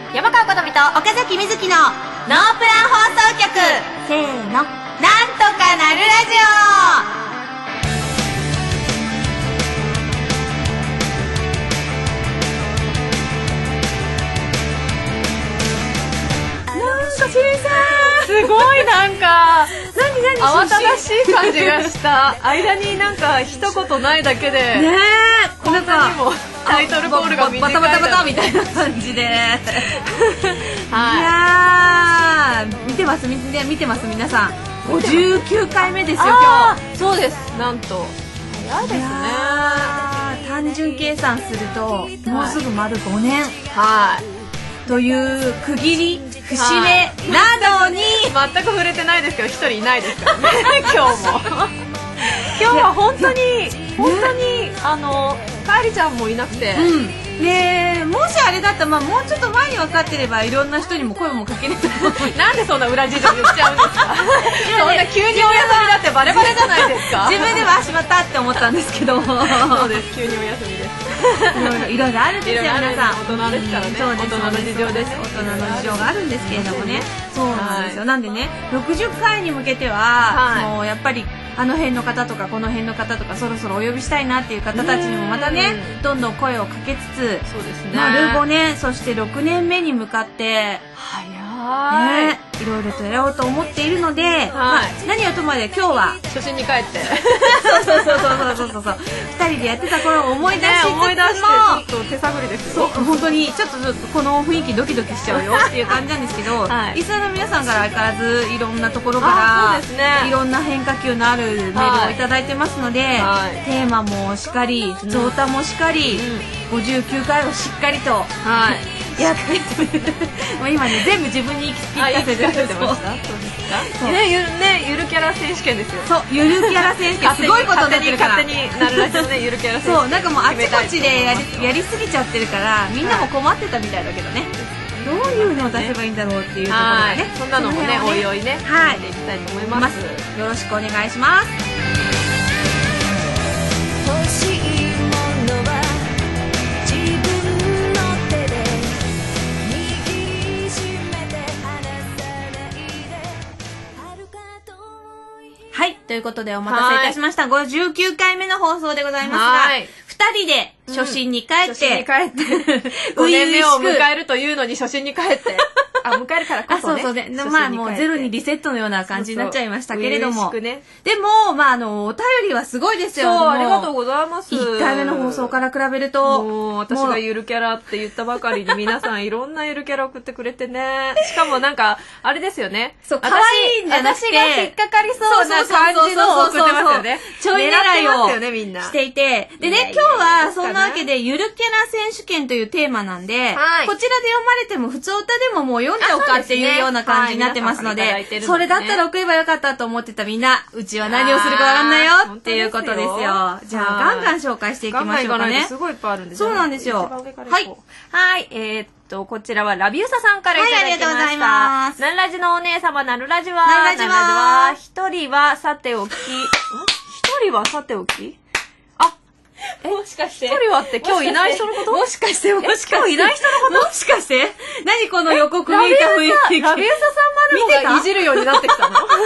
山川好美と岡崎瑞希のノープラン放送局、 せーの、 なんとかなるラジすごいなんか慌ただしい感じがした間になんか一言ないだけでねえ、 こんなにもタイトルコールが短いバタバタバタみたいな感じではい、 いやー、見てます皆さん。59回目ですよ今日。 そうです、なんと早いですね。 単純計算するともうすぐ丸5年、 はいという区切り節目なのに、 全く触れてないですけど一人いないですからね今日も今日は本当にかえりちゃんもいなくて、 ねえ、もしあれだったら、もうちょっと前に分かってればいろんな人にも声もかけれたなんでそんな裏事情言っちゃうんですかそんな急にお休みだってバレバレじゃないですか自分ではしまったって思ったんですけどそうです、急にお休みですいろいろあるんですよ皆さん。 大人ですからね。 そうです、 大人の事情です。 大人の事情があるんですけれどもね。そうなんですよ。なんでね、60回に向けては、もうやっぱりあの辺の方とかこの辺の方とかそろそろお呼びしたいなっていう方たちにもまたね、どんどん声をかけつつ、 そうですね。 丸5年、そして6年目に向かって早い。 いろいろとやろうと思っているので、何はともあれ今日は初心に帰ってそう2人でやってた頃を思い出しつつも、 思い出してちょっと手探りですよ。 そう、本当にちょっとこの雰囲気ドキドキしちゃうよっていう感じなんですけど、リスナーの皆さんから相変わらずいろんなところからいろんな変化球のあるメールをいただいてますので、テーマもしっかり、ゾータもしっかり、59回をしっかりとやってもう今ね、全部自分に言い聞かせてました。そうですか。 ね、ゆるキャラ選手権ですよ。 そう、ゆるキャラ選手権すごいことになってるから。 勝手になるらしいね、ゆるキャラ選手権。 そう、なんかもうあちこちでやりすぎちゃってるから、みんなも困ってたみたいだけどね。どういうのを出せばいいんだろうっていうところがね。 そんなのもね、おいおいね、やっていきたいと思います。 よろしくお願いします。はい、ということでお待たせいたしました。59回目の放送でございますが、2人で初心に帰って、 5年目を迎えるというのに初心に帰って、迎えるからこそね。 そうね。まあもうゼロにリセットのような感じになっちゃいましたけれども。でも、お便りはすごいですよ。 そう、ありがとうございます。 1回目の放送から比べると。 もう私がゆるキャラって言ったばかりに皆さんいろんなゆるキャラ送ってくれてね。しかもなんか、あれですよね。 そう、可愛いんじゃなくて、 私が引っかかりそうな感じのを送ってますよね。 ちょい狙いをしていて。でね、今日はそんなわけでゆるキャラ選手権というテーマなんで、こちらで読まれても普通歌でももう読んじゃおうかっていうような感じになってますので、それだったら送ればよかったと思ってたみんな、うちは何をするかわかんないよっていうことですよ。じゃあガンガン紹介していきましょうかね。 すごいいっぱいあるんです。 そうなんですよ。はい。 はい、こちらはラビューサさんからいただきました。ありがとうございます。ナンラジのお姉様、ナルラジは、一人はさておき、もしかして一人はって今日いない人のこと？ もしかして今日いない人のこと？ もしかして何この予告めいた雰囲気。 ラビューサさんまでもがいじるようになってきたの？びっくり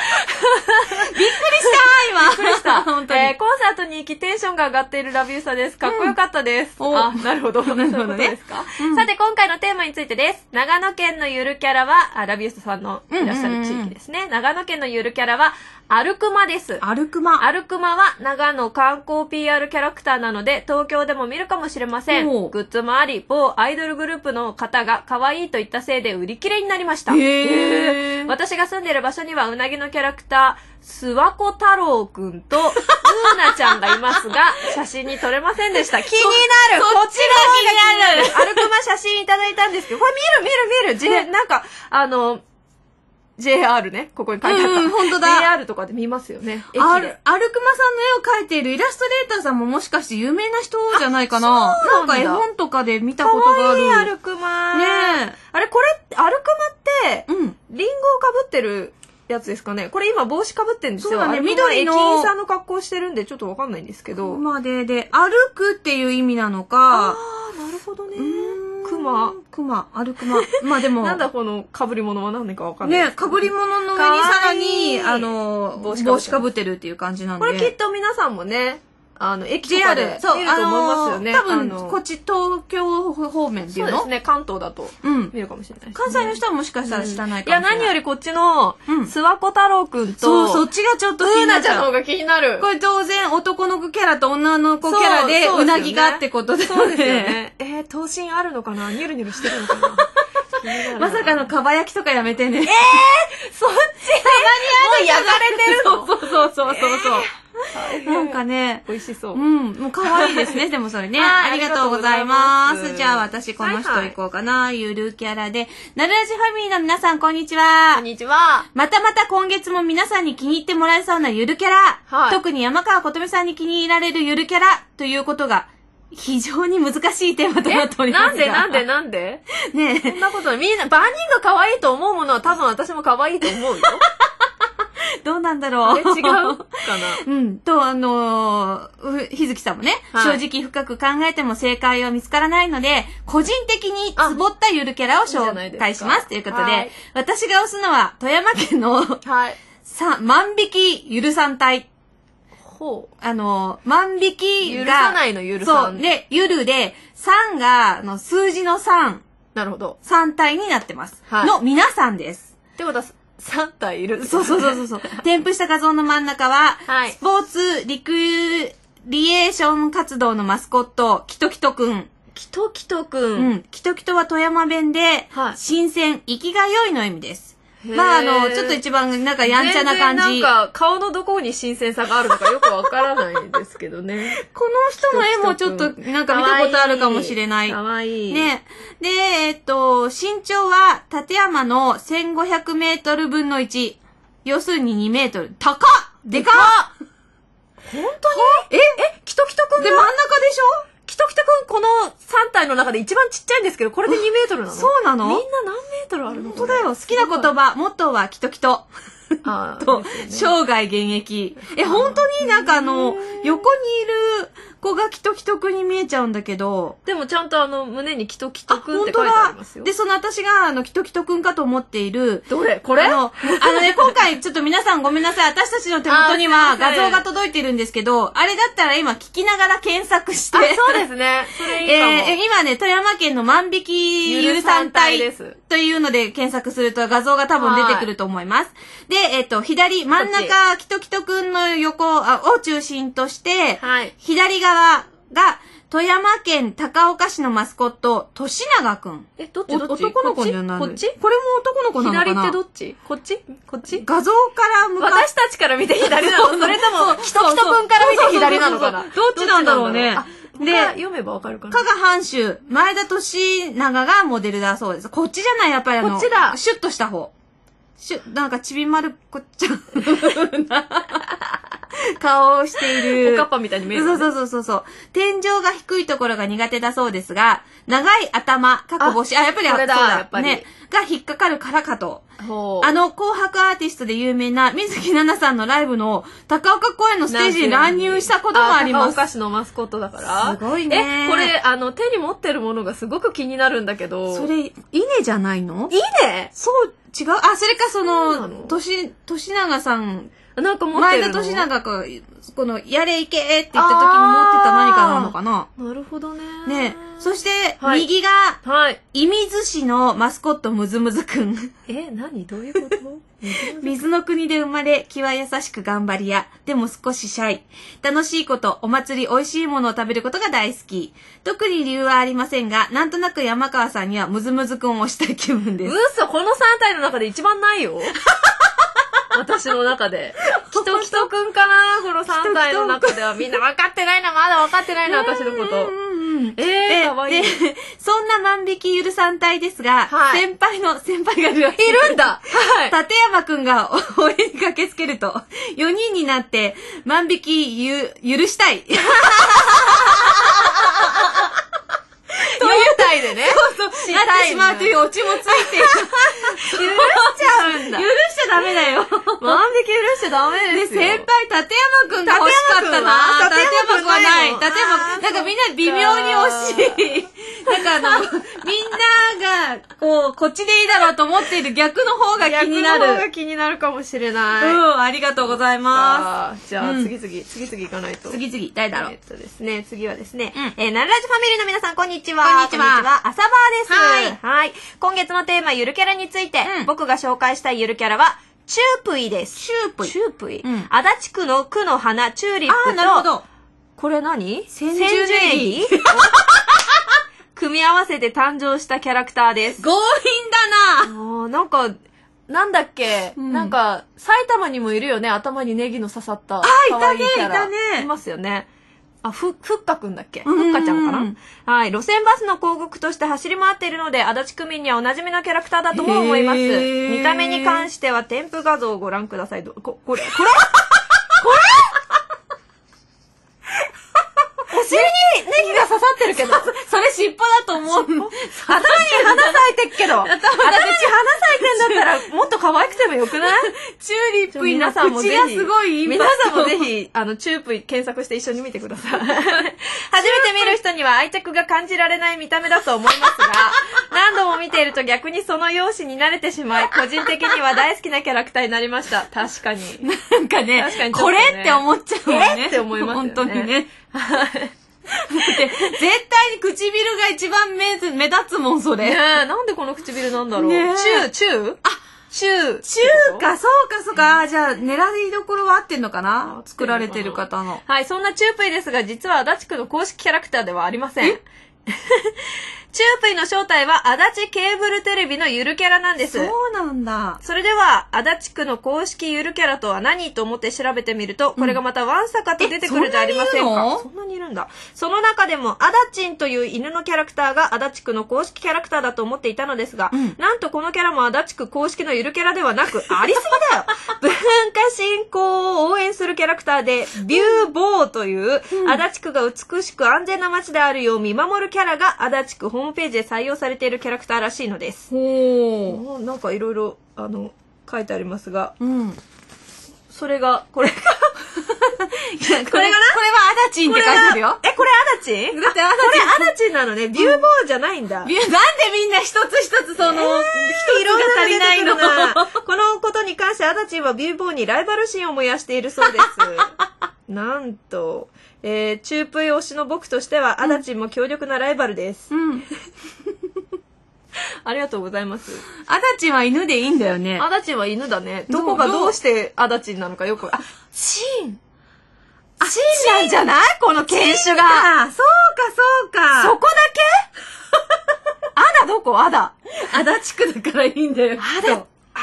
した今。 びっくりした。本当に。コンサートに行きテンションが上がっているラビューサです。かっこよかったです。なるほど。なるほどね。さて今回のテーマについてです。長野県のゆるキャラは、ラビューサさんのいらっしゃる地域ですね。長野県のゆるキャラは、アルクマです。 アルクマは長野観光 PR キャラクターなので東京でも見るかもしれません。グッズもあり、某アイドルグループの方が可愛いと言ったせいで売り切れになりました。私が住んでいる場所にはうなぎのキャラクター、諏訪子太郎くんとうーなちゃんがいますが、写真に撮れませんでした。気になる、こっちが気になる。アルクマ写真いただいたんですけど、これ見る。なんか、JR ね、ここに書いてあった。 本当だ。 JR とかで見ますよね。 アルクマさんの絵を描いているイラストレーターさんももしかして有名な人じゃないかな。なんか絵本とかで見たことがある。 アルクマ。ねえ。あれ、これ、アルクマって、リンゴをかぶってるやつですかね。これ今帽子かぶってるんですよ。 そうだね、緑の。 駅員さんの格好してるんでちょっとわかんないんですけど。 で、歩くっていう意味なのか。 なるほどね。 歩くま。まあでも。 なんだこの被り物は何かわかんない。 ね、被り物の上にさらに、帽子かぶってるっていう感じなんで。 これきっと皆さんもね、駅とかで見ると思いますよね。 多分、こっち東京方面っていうの？ そうですね、関東だと見るかもしれない。 関西の人はもしかしたら知らないかもしれない。 いや、何よりこっちの、諏訪子太郎くんと、 そっちがちょっと気になっちゃう。 うなちゃんの方が気になる。 これ当然男の子キャラと女の子キャラで、うなぎがってことで。 そうですよね。頭身あるのかな？ニュルニュルしてるのかな？ まさかのかば焼きとかやめてね。 そっちたまに焼かれてるの？ そう。なんかね。 美味しそう。 もう可愛いですね、でもそれね。ありがとうございます。じゃあ私この人行こうかな。ゆるキャラで。なるらじファミリーの皆さん、こんにちは。 こんにちは。 また今月も皆さんに気に入ってもらえそうなゆるキャラ。特に山川琴美さんに気に入られるゆるキャラということが、非常に難しいテーマとなっておりますが。 なんでねえ。 そんなことない。みんな、万人が可愛いと思うものは多分私も可愛いと思うよ。 どうなんだろう。 違うかな。 日月さんもね、正直深く考えても正解は見つからないので、個人的にツボったゆるキャラを紹介します。ということで、私が推すのは、富山県の、万引きゆるさん隊。万引きが、 許さないのゆるさん。 そう。で、ゆるで、3が、数字の3。 なるほど。 3体になってます。の皆さんです。 ってことは、3体いる。 そう。添付した画像の真ん中は、スポーツリクリエーション活動のマスコット、キトキトくん。 キトキトくん。 キトキトは富山弁で、新鮮、生きが良いの意味です。まあちょっと一番なんかやんちゃな感じ。 なんか顔のどこに新鮮さがあるのかよくわからないんですけどね。 この人の絵もちょっとなんか見たことあるかもしれない。 かわいい。 ね。で、身長は立山の1500メートル分の1。要するに2メートル。高っ！でかっ！ 本当に？キトキトくんで真ん中でしょ？ キトキトくんこの3体の中で一番ちっちゃいんですけど、これで2メートルなの？ そうなの？ みんな何メートルあるの？ 本当だよ。好きな言葉、モットーはキトキト。と、生涯現役。本当になんか横にいる子がキトキトくんに見えちゃうんだけど。 でもちゃんと胸にキトキトくんって書いてありますよ。 で、私がキトキトくんかと思っている。 どれこれ今回ちょっと皆さんごめんなさい。私たちの手元には画像が届いてるんですけど、あれだったら今聞きながら検索して。 そうですね。それいいかも。 今ね、富山県の万引きゆるさん隊というので検索すると画像が多分出てくると思います。で、左、真ん中、キトキトくんの横を中心として、左側が、富山県高岡市のマスコット、年永くん。 どっち男の子じゃない？ こっちこれも男の子なのかな？ 左ってどっちこっち画像から向かって。 私たちから見て左なの？それとも、キトキトくんから見て左なのかな？ どっちなんだろうね。 で、読めばわかるかな。 加賀藩主、前田利長がモデルだそうです。こっちじゃない？やっぱりこっちだ。 シュッとした方。なんかちびまる子ちゃん顔をしている。 おかっぱみたいに見える、 そう。天井が低いところが苦手だそうですが、長い頭、帽子、やっぱりこれだ、やっぱり。 ね、が引っかかるからかと。紅白アーティストで有名な水木奈々さんのライブの高岡公園のステージに乱入したこともあります。 高岡市のマスコットだから。 すごいね。 これ、手に持ってるものがすごく気になるんだけど。 それ、稲じゃないの？ 稲？ そう、違う？それか年永さん。 なんか持ってるの？ 前田利長が、この、やれいけって言った時に持ってた何かなのかな？ なるほどね。 ね。そして、右が、射水市のマスコットむずむずくん。 何？どういうこと？ 水の国で生まれ、気は優しく頑張り屋。でも少しシャイ。楽しいこと、お祭り、美味しいものを食べることが大好き。特に理由はありませんが、なんとなく山川さんにはむずむずくんをしたい気分です。 嘘、この3体の中で一番ないよ。私の中で。キトキトくんかなこの3体の中では。みんな分かってないな、まだ分かってないな、私のこと。かわいい。 そんな万引きゆるさん隊ですが、先輩がいるんだ。 立山くんが応援に駆けつけると、4人になって万引き許したい。 4体でね。 そうそう。なってしまうというオチもついて。 許しちゃうんだ。 許しちゃダメだよ。 万引き許しちゃダメですよ。 先輩、立山くんが欲しかったな。立山くんはない。立山、なんかみんな微妙に惜しい。なんかみんなが、こっちでいいだろうと思っている逆の方が気になる。 逆の方が気になるかもしれない。 ありがとうございます。 じゃあ、次々行かないと。 次々、誰だろう。 ですね、次はですね、ナルラジファミリーの皆さん、こんにちは。 こんにちは。 朝バーです。はい。今月のテーマ、ゆるキャラについて、僕が紹介したいゆるキャラは、チュープイです。 チュープイ。 足立区の区の花、チューリップと、 なるほど。 これ何？千住ネギ組み合わせて誕生したキャラクターです。 強引だな。 なんか、なんだっけ、なんか、埼玉にもいるよね、頭にネギの刺さった。 可愛いキャラ。いたね。 いますよね。ふっかくんだっけ？ふっかちゃんかな？はい。路線バスの広告として走り回っているので、足立区民にはおなじみのキャラクターだとも思います。見た目に関しては添付画像をご覧ください。これお尻にネギが刺さってるけど。 それ尻尾だと思う。 頭に花咲いてっけど。私花咲いてんだったらもっと可愛くてもよくない？ チューリップに皆さんもぜひ。口がすごいインパクト。 皆さんもぜひ、チュープイ検索して一緒に見てください。初めて見る人には愛着が感じられない見た目だと思いますが、何度も見ていると逆にその容姿に慣れてしまい、個人的には大好きなキャラクターになりました。確かに。 なんかね、これって思っちゃうもんね。 って思いますよね。 本当にね。絶対に唇が一番目立つもん、それ。 なんでこの唇なんだろう。チューか、そうか。じゃあ、狙いどころは合ってんのかな？作られてる方の。 はい、そんなチュープイですが、実は足立区の公式キャラクターではありません。チュープイの正体は足立ケーブルテレビのゆるキャラなんです。 そうなんだ。 それでは、足立区の公式ゆるキャラとは何と思って調べてみると、これがまたワンサカと出てくるじゃありませんか。そんなにいるんだ。その中でも、アダチンという犬のキャラクターが足立区の公式キャラクターだと思っていたのですが、なんとこのキャラも足立区公式のゆるキャラではなく、ありすぎだよ文化振興を応援するキャラクターで、ビューボーという、足立区が美しく安全な街であるよう見守るキャラが足立区ホームページで採用されているキャラクターらしいのです。なんかいろいろ書いてありますが、それがこれがこれはアダチンって書いてあるよ。 これアダチン？だってこれアダチンなのね。ビューボーじゃないんだ。なんでみんな一つ一つ色が足りないのこのことに関してアダチンはビューボーにライバル心を燃やしているそうです。なんと、チュープイ推しの僕としてはアダチンも強力なライバルです。ありがとうございます。 アダチンは犬でいいんだよね。 アダチンは犬だね。どこがどうしてアダチンなのかよく。チンなんじゃないこの犬種が。 そうか。 そこだけアダどこアダ。 アダ地区だからいいんだよ。 アダ。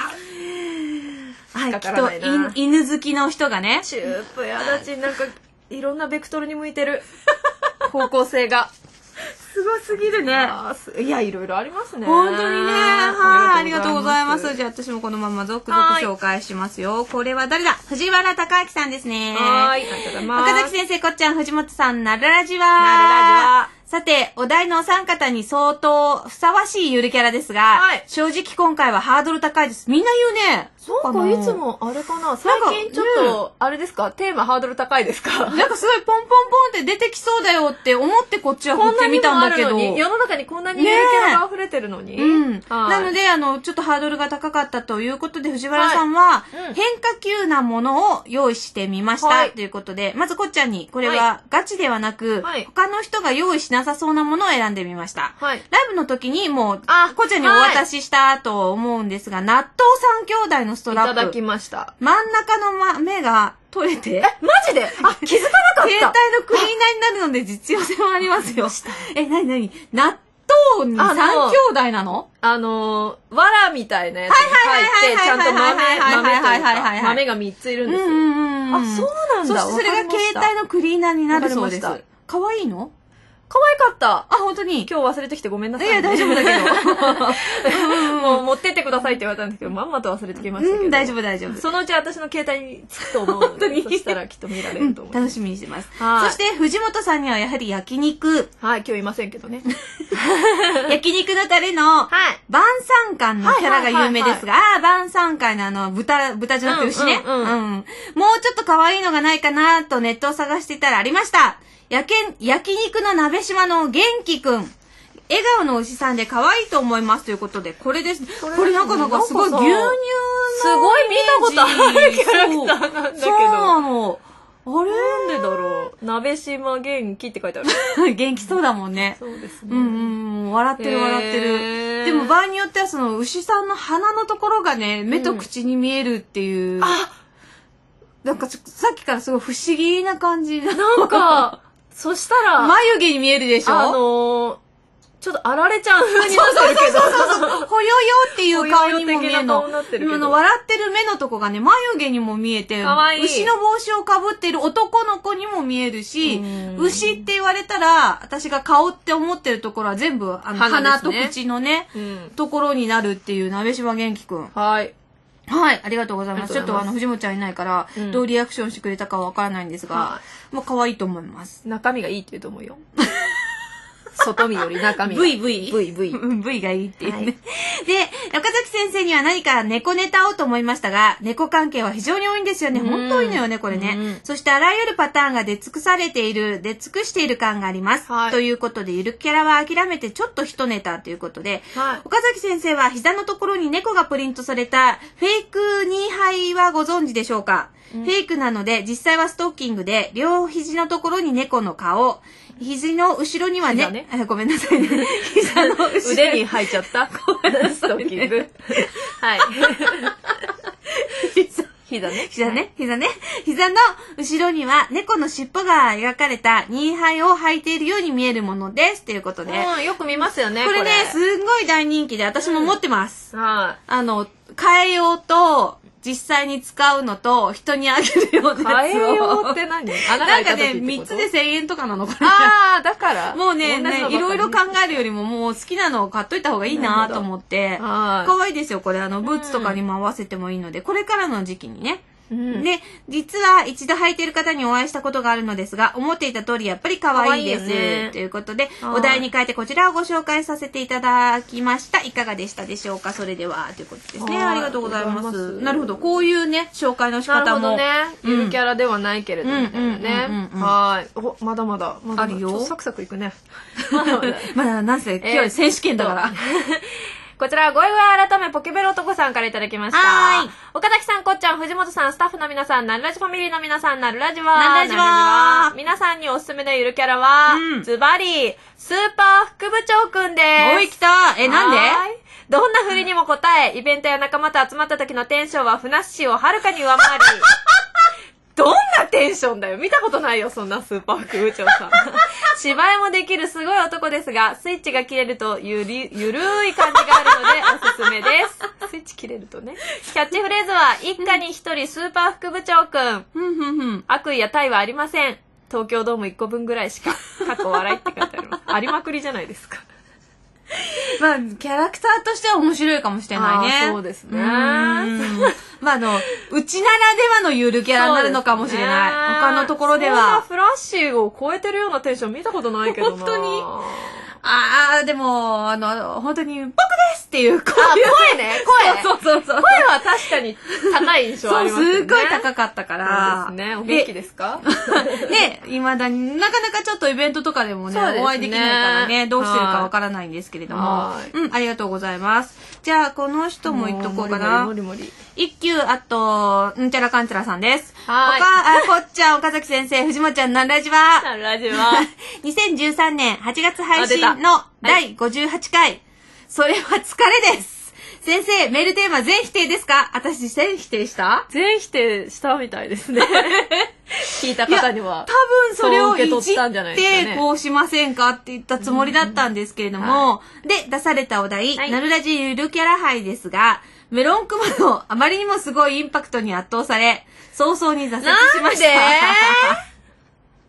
はい、きっと犬好きの人がね。 チュープイアダチンなんかいろんなベクトルに向いてる。方向性が。 すごすぎるね。 いや、いろいろありますね。 本当にね。はい、ありがとうございます。じゃあ私もこのまま続々紹介しますよ。これは誰だ？藤原孝明さんですね。 はい、ありがとうございます。 岡崎先生、こっちゃん、藤本さん、なるらじは。さて、お題のお三方に相当ふさわしいゆるキャラですが、正直今回はハードル高いです。みんな言うね。 なんかいつもあれかな、最近ちょっと、あれですか、テーマハードル高いですか？ なんかすごいポンポンポンって出てきそうだよって思ってこっちは振ってみたんだけど。 世の中にこんなにゆるキャラが溢れてるのに。 なので、ちょっとハードルが高かったということで、藤原さんは、変化球なものを用意してみました。ということで、まずこっちゃんに、これはガチではなく、他の人が用意しなさそうなものを選んでみました。ライブの時にもう、こっちゃんにお渡ししたと思うんですが、納豆三兄弟のストラップ。 いただきました。 真ん中の豆が取れて。 マジで？気づかなかった。 携帯のクリーナーになるので実用性もありますよ。なに納豆に三兄弟なの？ わらみたいなやつに入って、ちゃんと豆が3ついるんですよ。そうなんだ。 そしてそれが携帯のクリーナーになるそうです。かわいいの？ 可愛かった。 あ、本当に今日忘れてきてごめんなさい、ね。 いや、大丈夫だけど。もう持ってってくださいって言われたんですけど、まんまと忘れてきましたけど。 大丈夫、大丈夫。 そのうち私の携帯につくと思うので、そしたらきっと見られると思います。 楽しみにしてます。そして、藤本さんにはやはり焼肉。 はい、今日いませんけどね。 焼肉のタレの、晩餐館のキャラが有名ですが、晩餐会の豚じゃなくて牛ね。もうちょっと可愛いのがないかなとネットを探していたらありました。焼肉の鍋島の元気くん。笑顔の牛さんで可愛いと思いますということで、これです。これなんかすごい牛乳のすごい見たことあるキャラクターなんだけど。そうなの。 あれなんでだろう。鍋島元気って書いてある。元気そうだもんね。 そうですね。 笑ってる笑ってる。でも場合によってはその牛さんの鼻のところがね、目と口に見えるっていう。なんかさっきからすごい不思議な感じ。 なんか、そしたら、 眉毛に見えるでしょちょっとあられちゃん風になってるけど。 ほよよっていう顔にも見えるの。笑ってる目のとこがね、眉毛にも見えて、牛の帽子をかぶってる男の子にも見えるし、牛って言われたら、私が顔って思ってるところは全部、鼻と口のね、ところになるっていう、鍋島元気くん。 はい。 はい、ありがとうございます。ちょっと藤本ちゃんいないから、どうリアクションしてくれたかわからないんですが、もう可愛いと思います。 中身がいいって言うと思うよ。外身より中身が。 V がいいっていうね。で、岡崎先生には何か猫ネタをと思いましたが、猫関係は非常に多いんですよね。本当多いのよね、これね。そしてあらゆるパターンが出尽くしている感があります。ということで、ゆるキャラは諦めてちょっと一ネタということで、岡崎先生は膝のところに猫がプリントされたフェイクニーハイはご存知でしょうか？フェイクなので、実際はストッキングで、両肘のところに猫の顔、肘の後ろにはね、ごめんなさいね。膝の後ろに。 腕に入っちゃった。ストッキング。はい。膝ね。 膝の後ろには猫の尻尾が描かれたニーハイを履いているように見えるものです。ということで。 よく見ますよね。 これね、すんごい大人気で、私も持ってます。 はい。 替えようと、実際に使うのと、人にあげるようなやつを。 替えようって何？ なんかね、3つで1000円とかなのかな。 ああ、だから。 もうね、いろいろ考えるよりも、もう好きなのを買っといた方がいいなと思って。可愛いですよ、これ。ブーツとかにも合わせてもいいので、これからの時期にね。で、実は一度履いている方にお会いしたことがあるのですが、思っていた通りやっぱり可愛いです。ということで、お題に変えてこちらをご紹介させていただきました。いかがでしたでしょうか？それでは、ということですね。ありがとうございます。なるほど。こういうね、紹介の仕方も。 なるほどね。ゆるキャラではないけれどもね。はい。まだまだ。 あるよ。 サクサクいくね。 まだなんせ、今日選手権だから。 こちら、ごいごい改めポケベル男さんからいただきました。岡崎さん、こっちゃん、藤本さん、スタッフの皆さん、なるラジファミリーの皆さん、なるラジは。皆さんにおすすめのゆるキャラは、ズバリ、スーパー副部長くんです。 おい、来た。なんで？ どんな振りにも答え、イベントや仲間と集まった時のテンションはふなっしーをはるかに上回り、どんなテンションだよ。見たことないよ、そんなスーパー副部長さん。芝居もできるすごい男ですが、スイッチが切れるとゆるい感じがあるのでおすすめです。スイッチ切れるとね。キャッチフレーズは、一家に一人スーパー副部長くん。悪意や対はありません。東京ドーム1個分ぐらいしか。過去笑いって書いてあります。ありまくりじゃないですか。 まあ、キャラクターとしては面白いかもしれないね。 そうですね。 まあ、うちならではのゆるキャラになるのかもしれない。他のところでは。 そんなフラッシーを超えてるようなテンション見たことないけどな。 本当に。でも、本当に、僕ですっていう声。 声ね、声。 そう。 声は確かに高い印象ありますよね。 すっごい高かったから。 そうですね。お元気ですか？ ね、未だになかなかちょっとイベントとかでもね、お会いできないからね、どうしてるかわからないんですけれども。ありがとうございます。じゃあ、この人も言っとこうかな。一休、あと、んちゃらかんちゃらさんです。こっちゃん、岡崎先生、藤本ちゃん、なんラジは。 なんラジは。 2013年8月配信の第58回。それは疲れです。先生、メールテーマ全否定ですか？私、全否定した？ 全否定したみたいですね。聞いた方には。 多分それをいじってこうしませんかって言ったつもりだったんですけれども、で、出されたお題、なるラジゆるキャラ杯ですが、メロンクマのあまりにもすごいインパクトに圧倒され、早々に挫折しました。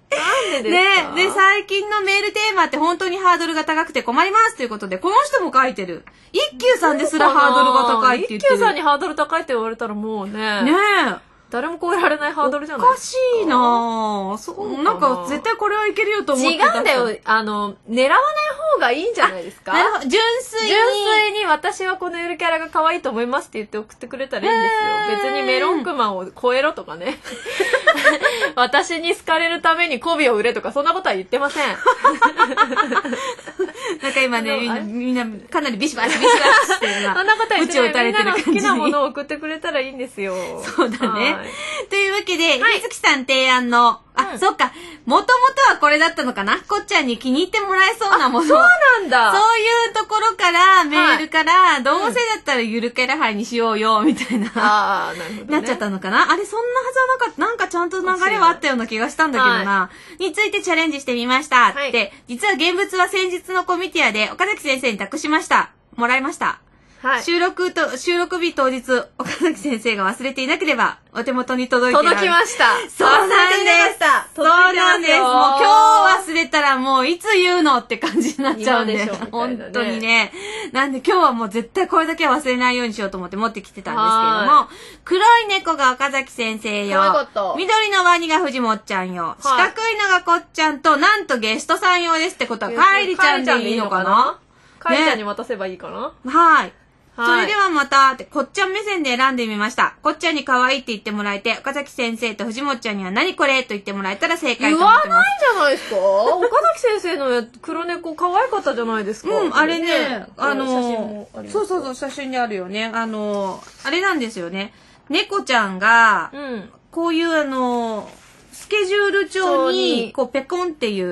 なんでですか？ ね、で、最近のメールテーマって本当にハードルが高くて困りますということで、この人も書いてる。一休さんですらハードルが高いって言ってる。 一休さんにハードル高いって言われたらもうね。ねえ。誰も超えられないハードルじゃないですか。 おかしいなぁ。そう、なんか絶対これはいけるよと思ってた。 違うんだよ。狙わない方がいいんじゃないですか？ 純粋に私はこのゆるキャラが可愛いと思いますって言って送ってくれたらいいんですよ。別にメロンクマを超えろとかね。私に好かれるために媚びを売れとかそんなことは言ってません。 なんか今ね、みんなかなりビシバシビシバシしてるな。 そんなことは言ってない。みんなの好きなものを送ってくれたらいいんですよ。 そうだね。というわけで、みずきさん提案の、そっか、もともとはこれだったのかな？こっちゃんに気に入ってもらえそうなもの。 そうなんだ。 そういうところから、メールから、どうせだったらゆるキャラ杯にしようよ、みたいな。なるほど。なっちゃったのかな？あれ、そんなはずはなかった。なんかちゃんと流れはあったような気がしたんだけどな。についてチャレンジしてみました。って、実は現物は先日のコミティアで岡崎先生に託しました。もらいました。はい、収録日当日、岡崎先生が忘れていなければ、お手元に届きました。そうなんです。そうなんです。もう今日忘れたらもういつ言うのって感じになっちゃうんで。本当にね。なんで今日はもう絶対これだけは忘れないようにしようと思って持ってきてたんですけれども、黒い猫が岡崎先生よ。緑のワニが藤本ちゃんよ。四角いのがこっちゃんと、なんとゲストさん用ですってことは、かいりちゃんでいいのかな？ かいりちゃんに渡せばいいかな？ はい。それではまた、こっちゃん目線で選んでみました。こっちゃんに可愛いって言ってもらえて、岡崎先生と藤本ちゃんには何これと言ってもらえたら正解と思ってます。 言わないじゃないですか。岡崎先生の黒猫可愛かったじゃないですか。 あれね、そう、写真であるよね。あれなんですよね。猫ちゃんが、こういうスケジュール帳に、こう、ペコンっていう、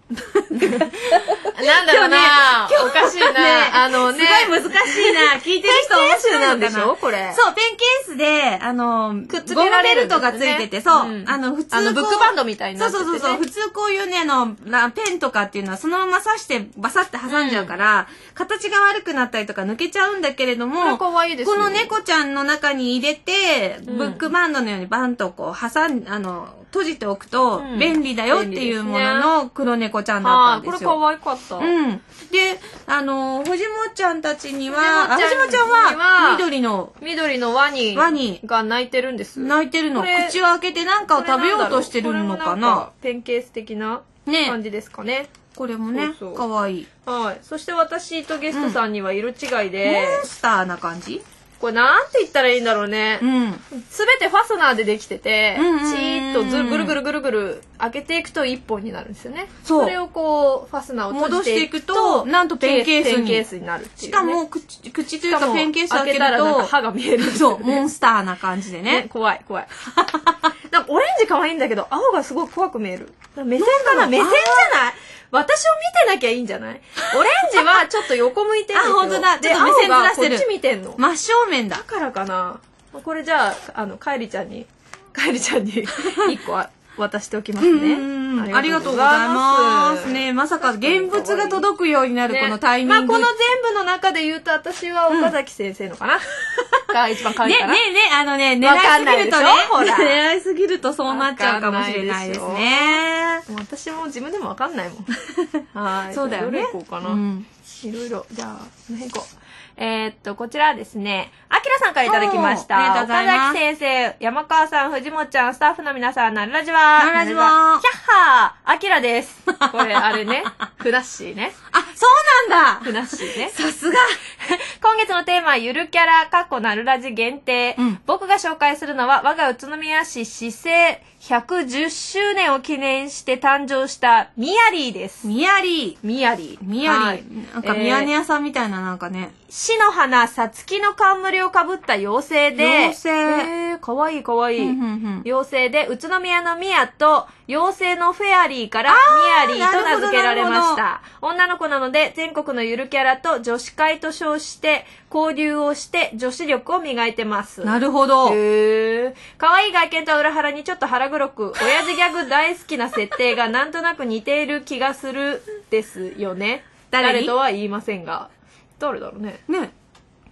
なんだろうな、おかしいな。 すごい難しいな。聞いてる人面白いなんでしょこれ。 そう、ペンケースで、くっつけられるベルトがついてて、そう。普通ブックバンドみたいになってて。 そう。普通こういうね、ペンとかっていうのはそのまま刺してバサって挟んじゃうから、形が悪くなったりとか抜けちゃうんだけれども、この猫ちゃんの中に入れて、ブックバンドのようにバンとこう閉じておくと便利だよっていうものの黒猫ちゃんだったんですよ。 これ可愛かった。 で、藤本ちゃんたちには、藤本ちゃんは緑のワニが鳴いてるんです。 鳴いてるの。口を開けて何かを食べようとしてるのかな。 ペンケース的な感じですかね。 これもね、かわいい。 はい。そして私とゲストさんには色違いで。 モンスターな感じ？ これなんて言ったらいいんだろうね。すべてファスナーでできてて、チーッとぐるぐる開けていくと一本になるんですよね。それをこう、ファスナーを閉じていくと、 なんとペンケースになるっていう。 しかも、口というかペンケース開けると、歯が見える。 そう、モンスターな感じでね。 怖い。なんかオレンジ可愛いんだけど、青がすごい怖く見える。目線かな？目線じゃない？私を見てなきゃいいんじゃない？オレンジはちょっと横向いてるんですよ。 本当だ。ちょっと目線ずらしてる。 こっち見てんの。 真正面だ。 だからかな。これじゃあ、かえりちゃんに一個渡しておきますね。 ありがとうございますね。まさか現物が届くようになるこのタイミング。 この全部の中で言うと私は岡崎先生のかな。が一番可愛いかな。 狙いすぎるとね。狙いすぎるとそうなっちゃうかもしれないですね。 私も自分でもわかんないもん。はい。 そうだよね。 いろいろ行こうかな。いろいろ。じゃあ、この辺行こう。こちらはですね、あきらさんからいただきました。岡崎先生、山川さん、藤本ちゃん、スタッフの皆さん、なるラジは。 なるラジは。 キャッハー、あきらです。これ、あれね、ふなっしーね。 あ、そうなんだ。 ふなっしーね。 さすが。 今月のテーマは、ゆるキャラ、なるラジ限定。僕が紹介するのは、我が宇都宮市市政110周年を記念して誕生したミヤリーです。 ミヤリー。 なんかミヤネ屋さんみたいななんかね。 死の花、さつきの冠をかぶった妖精で、かわいい。妖精で、宇都宮のミヤと、妖精のフェアリーからミヤリーと名付けられました。女の子なので、全国のゆるキャラと女子会と称して、交流をして女子力を磨いてます。 なるほど。 可愛い外見とは裏腹にちょっと腹黒く、親父ギャグ大好きな設定がなんとなく似ている気がするですよね。誰とは言いませんが。誰だろうね。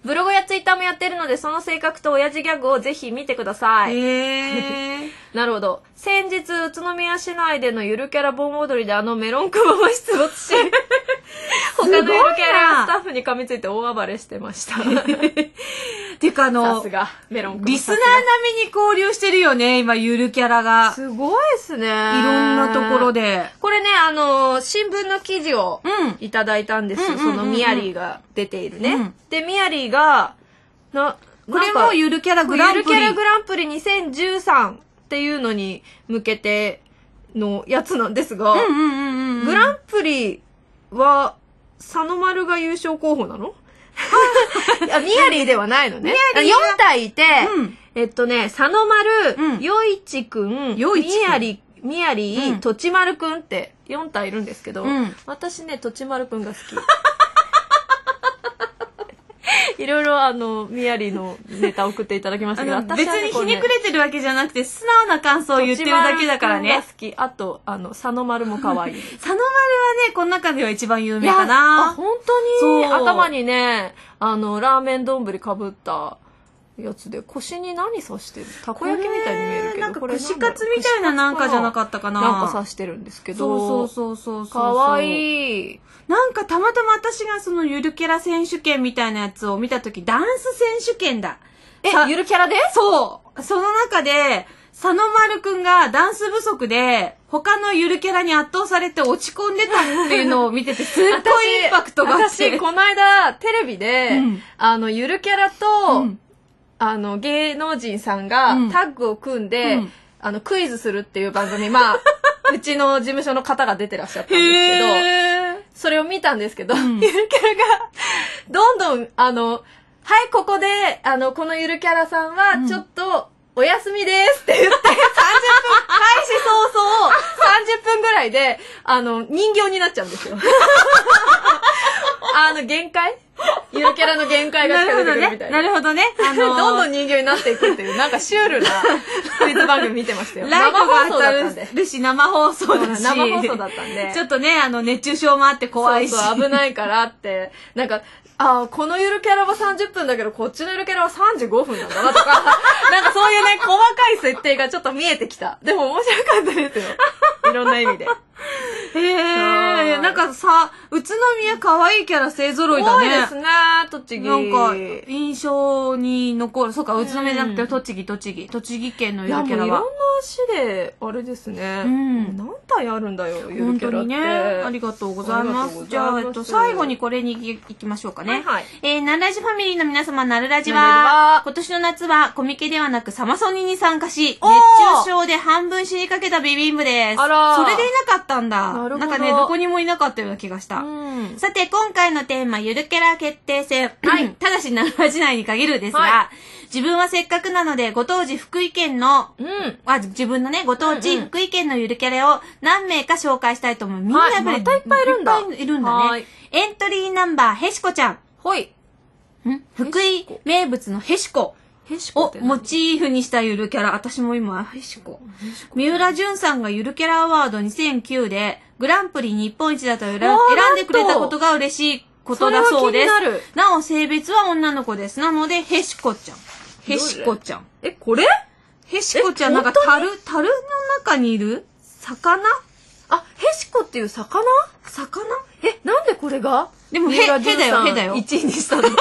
ブログやツイッターもやってるので、その性格と親父ギャグをぜひ見てください。なるほど。先日、宇都宮市内でのゆるキャラ盆踊りでメロンクマが出没し、他のゆるキャラがスタッフに噛みついて大暴れしてました。 てかさすが、メロンクマ。 リスナー並みに交流してるよね、今、ゆるキャラが。 すごいっすね。いろんなところで。 これね、新聞の記事をいただいたんですよ。そのミヤリーが出ているね。で、ミヤリーが、 これもゆるキャラグランプリ。 ゆるキャラグランプリ2013っていうのに向けてのやつなんですが、グランプリは、佐野丸が優勝候補なの？ミヤリーではないのね。4体いて、佐野丸、よいちくん、ミヤリー、とちまるくんって4体いるんですけど、私ね、とちまるくんが好き。いろいろミヤリーのネタ送っていただきましたけど、 別にひねくれてるわけじゃなくて、素直な感想を言ってるだけだからね。 好き。あと、佐野丸も可愛い。 佐野丸はね、この中では一番有名かな。 本当に頭にね、ラーメン丼かぶったやつで、腰に何刺してる？たこ焼きみたいに見えるけど、 なんか串カツみたいななんかじゃなかったかな。 なんか刺してるんですけど。 そう。 かわいい。 なんかたまたま私がそのゆるキャラ選手権みたいなやつを見たとき、ダンス選手権だ。 ゆるキャラで？ そう。その中で、佐野丸くんがダンス不足で、他のゆるキャラに圧倒されて落ち込んでたっていうのを見てて、すっごいインパクトがあって。 私、この間、テレビで、ゆるキャラと、芸能人さんがタッグを組んで、クイズするっていう番組、うちの事務所の方が出てらっしゃったんですけど、それを見たんですけど、ゆるキャラが、どんどん、はい、ここで、このゆるキャラさんは、ちょっと、お休みですって言って、30分、開始早々、30分ぐらいで、人形になっちゃうんですよ。限界？ゆるキャラの限界が近づいてくるみたいな。 なるほどね。 どんどん人形になっていくっていう、なんかシュールなクイズ番組見てましたよ。 ライトが当たるし、生放送だし。 生放送だったんで。 ちょっとね、熱中症もあって怖いし。 そう、危ないからって、なんか、このゆるキャラは30分だけど、こっちのゆるキャラは35分なんだなとか、なんかそういうね、細かい設定がちょっと見えてきた。でも面白かったですよ。いろんな意味で。 なんかさ、宇都宮可愛いキャラ勢揃いだね。 多いですね、栃木。 なんか、印象に残る。そうか、宇都宮じゃなくて栃木県のゆるキャラが。 いろんな市で、あれですね。何体あるんだよ、ゆるキャラって。本当にね。 ありがとうございます。じゃあ、最後にこれに行きましょうかね。ナルラジファミリーの皆様、ナルラジは、今年の夏はコミケではなくサマソニに参加し、熱中症で半分死にかけたビビン部です。それでいなかったんだ。なんかね、どこにもいなかったような気がした。さて、今回のテーマ、ゆるキャラ決定戦。ただし、ナルラジ内に限るですが、自分はせっかくなので、ご当地福井県の、自分のね、ご当地福井県のゆるキャラを何名か紹介したいと思う。みんなまたいっぱいいるんだ。 いるんだね。エントリーナンバー、へしこちゃん。福井名物のへしこ。をモチーフにしたゆるキャラ。私も今、へしこ。三浦淳さんがゆるキャラアワード2009で、グランプリ日本一だと選んでくれたことが嬉しいことだそうです。なお、性別は女の子です。なので、へしこちゃん。へしこちゃん。 これへしこちゃん、なんか樽の中にいる魚？ へしこっていう魚？なんでこれが？ でも、へだよ。 1位にしたの。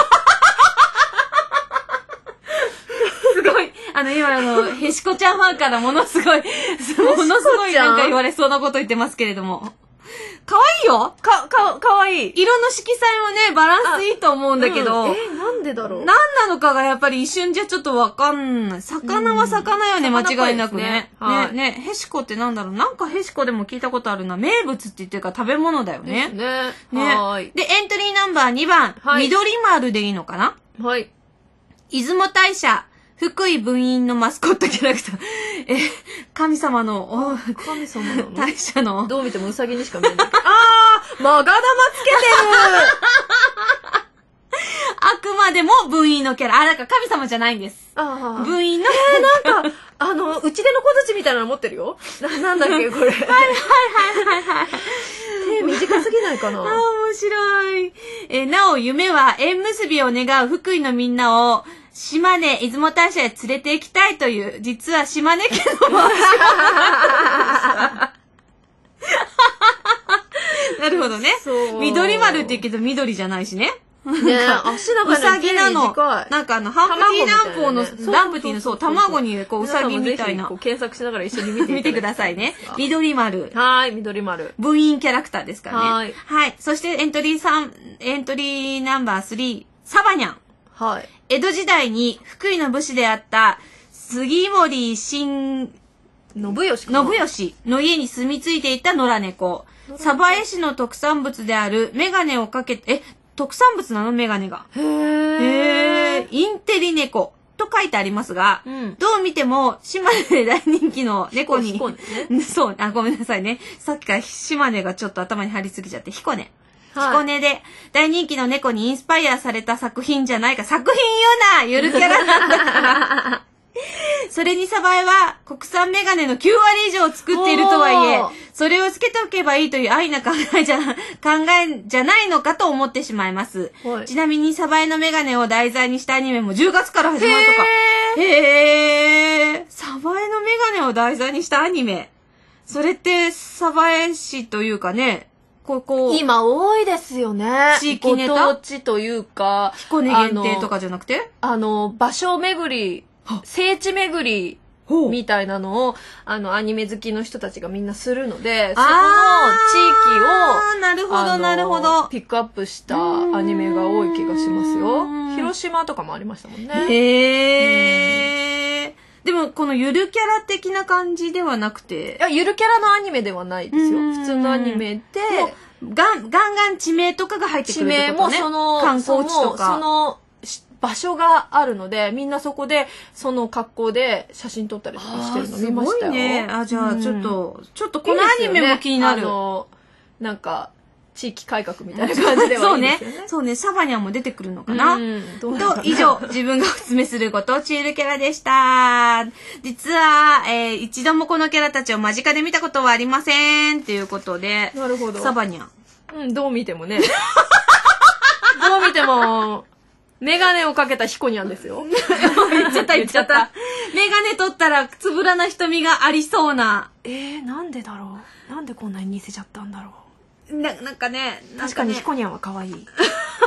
すごい。今へしこちゃんファンからものすごいなんか言われそうなこと言ってますけれども。かわいいよ。 かわいい。 色の色彩もね、バランスいいと思うんだけど。 なんでだろう。 何なのかがやっぱり一瞬じゃちょっとわかんない。魚は魚よね、間違いなくね。ね、へしこってなんだろう。なんかへしこでも聞いたことあるな。名物って言ってるから食べ物だよね。 ね。 で、エントリーナンバー2番。緑丸でいいのかな？出雲大社。福井分院のマスコットキャラクター。神様の大社の。 どう見てもウサギにしか見えない。マガ玉つけてるあくまでも分院のキャラ。だから神様じゃないんです。分院の。 なんか、うちでの小槌みたいなの持ってるよ。なんだっけ、これ。テ短すぎないかな。 面白い。なお、夢は縁結びを願う福井のみんなを、島根、出雲大社へ連れて行きたいという、実は島根県のなるほどね。緑丸って言うけど緑じゃないしね。 ね、足長うさぎなの。なんかハープティーランプの、ランプティーの、そう、卵にこう、うさぎみたいな。 検索しながら一緒に見てくださいね。緑丸。 はい、緑丸。 部員キャラクターですからね。はい。そしてエントリーナンバー3、サバニャン。 はい。 江戸時代に福井の武士であった杉森信義の家に住み着いていた野良猫。鯖江市の特産物であるメガネをかけて、特産物なのメガネが。へー。インテリ猫と書いてありますが、どう見ても島根で大人気の猫に、そう、ごめんなさいね。さっきから島根がちょっと頭に張りすぎちゃって、彦根。彦根で大人気の猫にインスパイアされた作品じゃないか。作品言うなゆるキャラなんだから。それに鯖江は国産メガネの9割以上作っているとはいえ、それをつけておけばいいという安易な考えじゃないのかと思ってしまいます。ちなみに鯖江のメガネを題材にしたアニメも10月から始まるとか。へー。鯖江のメガネを題材にしたアニメ。それって鯖江市というかね、 今多いですよね。 地域ネタ？ ご当地というか、 彦根限定とかじゃなくて？ 場所巡り、聖地巡りみたいなのを、アニメ好きの人たちがみんなするので、そこの地域を、 なるほど、なるほど。 ピックアップしたアニメが多い気がしますよ。広島とかもありましたもんね。 へー。でも、このゆるキャラ的な感じではなくて。 いや、ゆるキャラのアニメではないですよ。普通のアニメで、 ガンガン地名とかが入ってくるってことね。 地名も観光地とか。その場所があるので、みんなそこで、その格好で写真撮ったりとかしてるの見ましたよ。 すごいね。じゃあ、ちょっとこのアニメも気になる。 なんか、地域改革みたいな感じではいいですよね。 そうね、サバニャンも出てくるのかな。以上、自分がおすすめするご当地ゆるキャラでした。実は、一度もこのキャラたちを間近で見たことはありません。ということで。 なるほど。 サバニャン。どう見てもね。どう見ても、メガネをかけたヒコニャンですよ。 言っちゃった。メガネ取ったらつぶらな瞳がありそうな。 なんでだろう。なんでこんなに似せちゃったんだろう。 なんかね、 確かにヒコニャンは可愛い。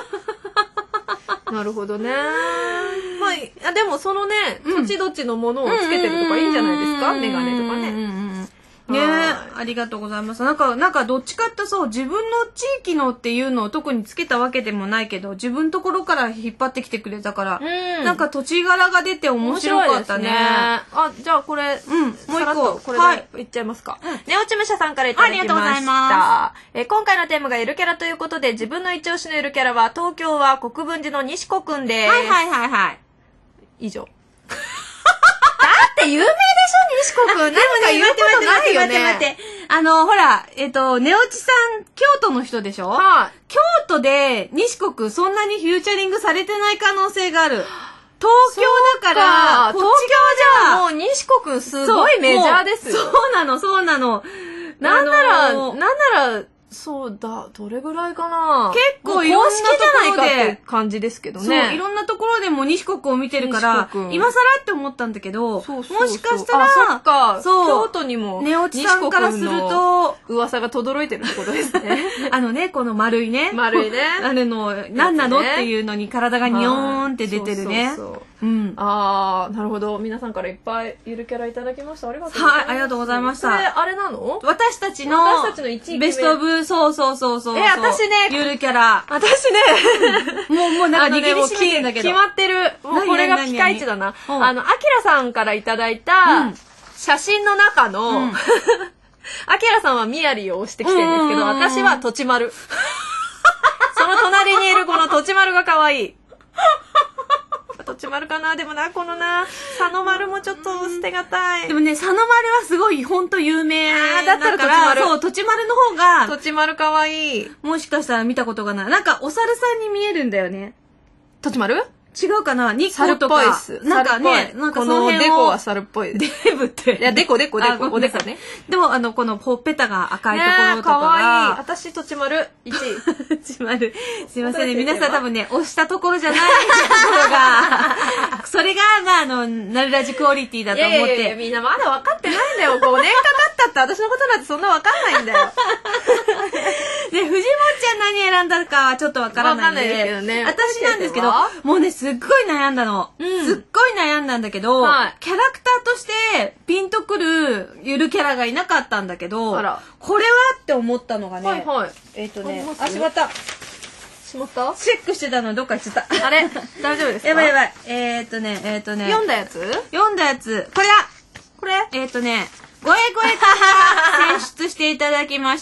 なるほどね。まあ、でもそのね、土地土地のものをつけてるとかいいんじゃないですか、メガネとかね。 ねありがとうございます。なんかどっちかって自分の地域のっていうのを特につけたわけでもないけど、自分のところから引っ張ってきてくれたから、なんか土地柄が出て面白かったね。 じゃあこれ、もう一個、これでいっちゃいますか。ネオチムシャさんからいただきました。ありがとうございます。今回のテーマがゆるキャラということで、自分の一押しのゆるキャラは、東京は国分寺の西子くんです。 はい。 以上。だって有名でしょ、西子くん。何か言うことないよね。 待って。ほら、ネオチさん、京都の人でしょ？はい。京都で西子くんそんなにフューチャリングされてない可能性がある。東京だから、 東京じゃもう西子くんすごいメジャーですよ。 そうなの。 なんなら、そうだ、どれぐらいかな。 結構いろんなところで感じですけどね。 そう、いろんなところでも西国を見てるから、今更って思ったんだけど、もしかしたら、 京都にも、 ネオチさんからすると、 噂が轟いてるってことですね。 この丸いね。何なのっていうのに体がニョーンって出てるね。 なるほど。皆さんからいっぱいゆるキャラいただきました。ありがとうございます。 はい、ありがとうございました。 これ、あれなの？ 私たちの 1 ベストオブ、そう。 私ね、 ゆるキャラ。 私ね、 もうなんか握りしめてんだけど。 決まってる。もうこれがピカイチだな。アキラさんからいただいた写真の中の、アキラさんはミヤリーを押してきてるんですけど、私は土地丸。その隣にいるこの土地丸が可愛い。土地丸かな。でもな、この佐野丸もちょっと捨てがたい。 でもね、佐野丸はすごいほんと有名だったら土地丸。 そう、土地丸の方が。 土地丸かわいい。 もしかしたら見たことがない。なんかお猿さんに見えるんだよね。 土地丸？ 違うかな、日光とか。なんかね、なんかその辺を。 デコは猿っぽい。 デブって。 いや、デコ、おでこね。 でも、このほっぺたが赤いところとかが。 かわいい。私、とちまる、1位。 ちまる。すいませんね。皆さん多分ね、押したところじゃないところが、それが、まあ、ナルラジクオリティだと思って。 いやみんなまだ分かってないんだよ。5年かかったって私のことなんてそんな分かんないんだよ。 で、藤本ちゃん何選んだかはちょっと分からないんで。 分かんないですけどね。 私なんですけど、もうね、すっごい悩んだの。すっごい悩んだんだけど、キャラクターとしてピンとくるゆるキャラがいなかったんだけど、これはって思ったのがね、あ、しまった。 しまった？ チェックしてたのどっか行っちゃった。 あれ大丈夫ですか？ やばい。読んだやつ。 これだ。これゴエゴエから選出していただきました。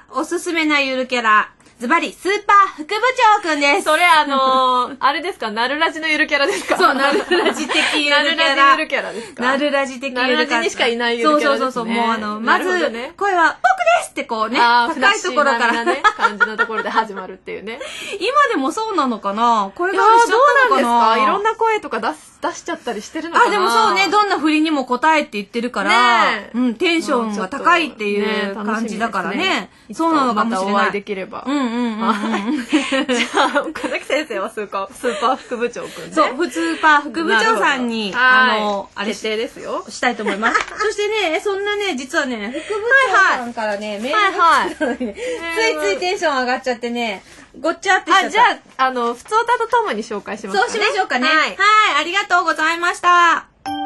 おすすめなゆるキャラ。ズバリ、スーパー副部長くんです。 それあれですか？ナルラジのゆるキャラですか？ そう、ナルラジ的ゆるキャラ。 ナルラジゆるキャラですか？ ナルラジ的ゆるキャラ。 ナルラジにしかいないゆるキャラですね。 そう。もうまず、声は、僕ですってこうね、高いところから。 ね、感じのところで始まるっていうね。 今でもそうなのかな？これがしちゃったのかな？ いろんな声とか出しちゃったりしてるのかな？ あ、でもそうね、どんな振りにも答えって言ってるから、テンションが高いっていう感じだからね。そうなのかもしれない。 またお会いできれば。じゃあ、岡崎先生はスーパー副部長くんね。 そう、スーパー副部長さんに、 あれ決定ですよ。 したいと思います。そしてね、そんなね、実はね、副部長さんからね、メールが来たのにね、ついテンション上がっちゃってね、ごっちゃってしちゃった。 じゃあ、普通歌とともに紹介しますかね。 そうしましょうかね。はい、ありがとうございました。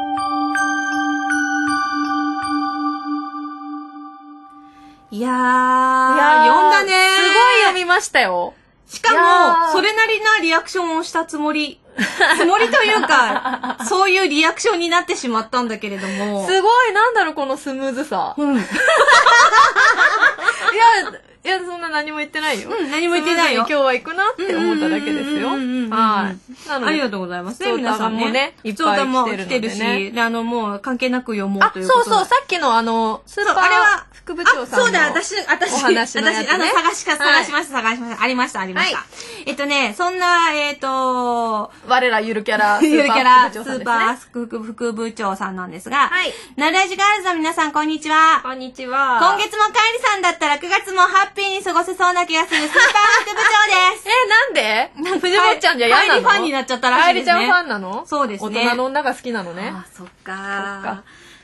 いや読んだね。 すごい読みましたよ。 しかも、それなりなリアクションをしたつもりというか、そういうリアクションになってしまったんだけれども。 すごい、なんだろう、このスムーズさ。いや、そんな何も言ってないよ。 何も言ってないよ。 今日は行くなって思っただけですよ。はい。 ありがとうございますね、皆さんね。 いっぱい来てるし、もう関係なく読もうということで。 そう、さっきのスーパー副部長さんの。 そうだ、私、 お話のやつね。 探しました。ありました。そんな、 我らゆるキャラ、 スーパー副部長さんなんですが、ナルラジガールズの皆さん、こんにちは。 こんにちは。 今月もカエリさんだったら9月もハッピーに過ごせそうな気がするスーパー副部長です。 なんで藤本ちゃんじゃ嫌なの？ カエリファンになっちゃったらしいですね。 カエリちゃんファンなの？ そうですね。 大人の女が好きなのね。 あ、そっか。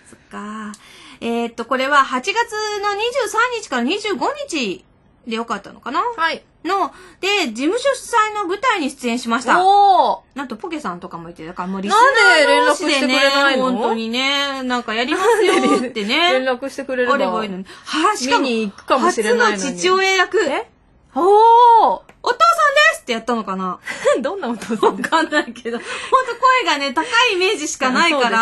これは8月の23日から25日でよかったのかな？ はい。 で、事務所主催の舞台に出演しました。なんと、ポケさんとかもいて、だからもうリスナー同士でね、本当にね、なんかやりますよってね。 連絡してくれるの。 あればいいのに。しかも、 見に行くかもしれないのに。 初の父親役。お父さんですってやったのかな？ どんなお父さん？ わかんないけど、ほんと声がね、高いイメージしかないから、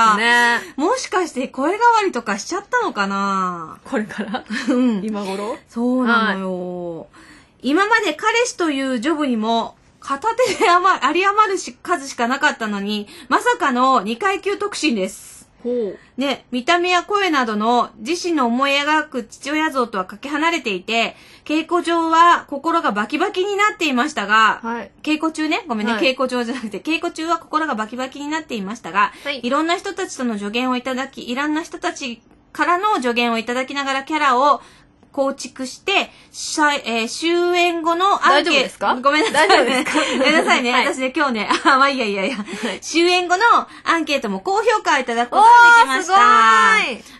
もしかして声変わりとかしちゃったのかな？ これから今頃？ そうなのよ。今まで彼氏というジョブにも片手で有り余る数しかなかったのに、まさかの2階級特進です。ね、見た目や声などの自身の思い描く父親像とはかけ離れていて、稽古上は心がバキバキになっていましたが、稽古中ね、ごめんね、稽古上じゃなくて、稽古中は心がバキバキになっていましたが、いろんな人たちとの助言をいただき、いろんな人たちからの助言をいただきながらキャラを構築して、終演後のアンケート。大丈夫ですか？ ごめんなさい。 大丈夫ですか？ ごめんなさいね。私ね、今日ね、まあいいや。終演後のアンケートも高評価をいただくことができました。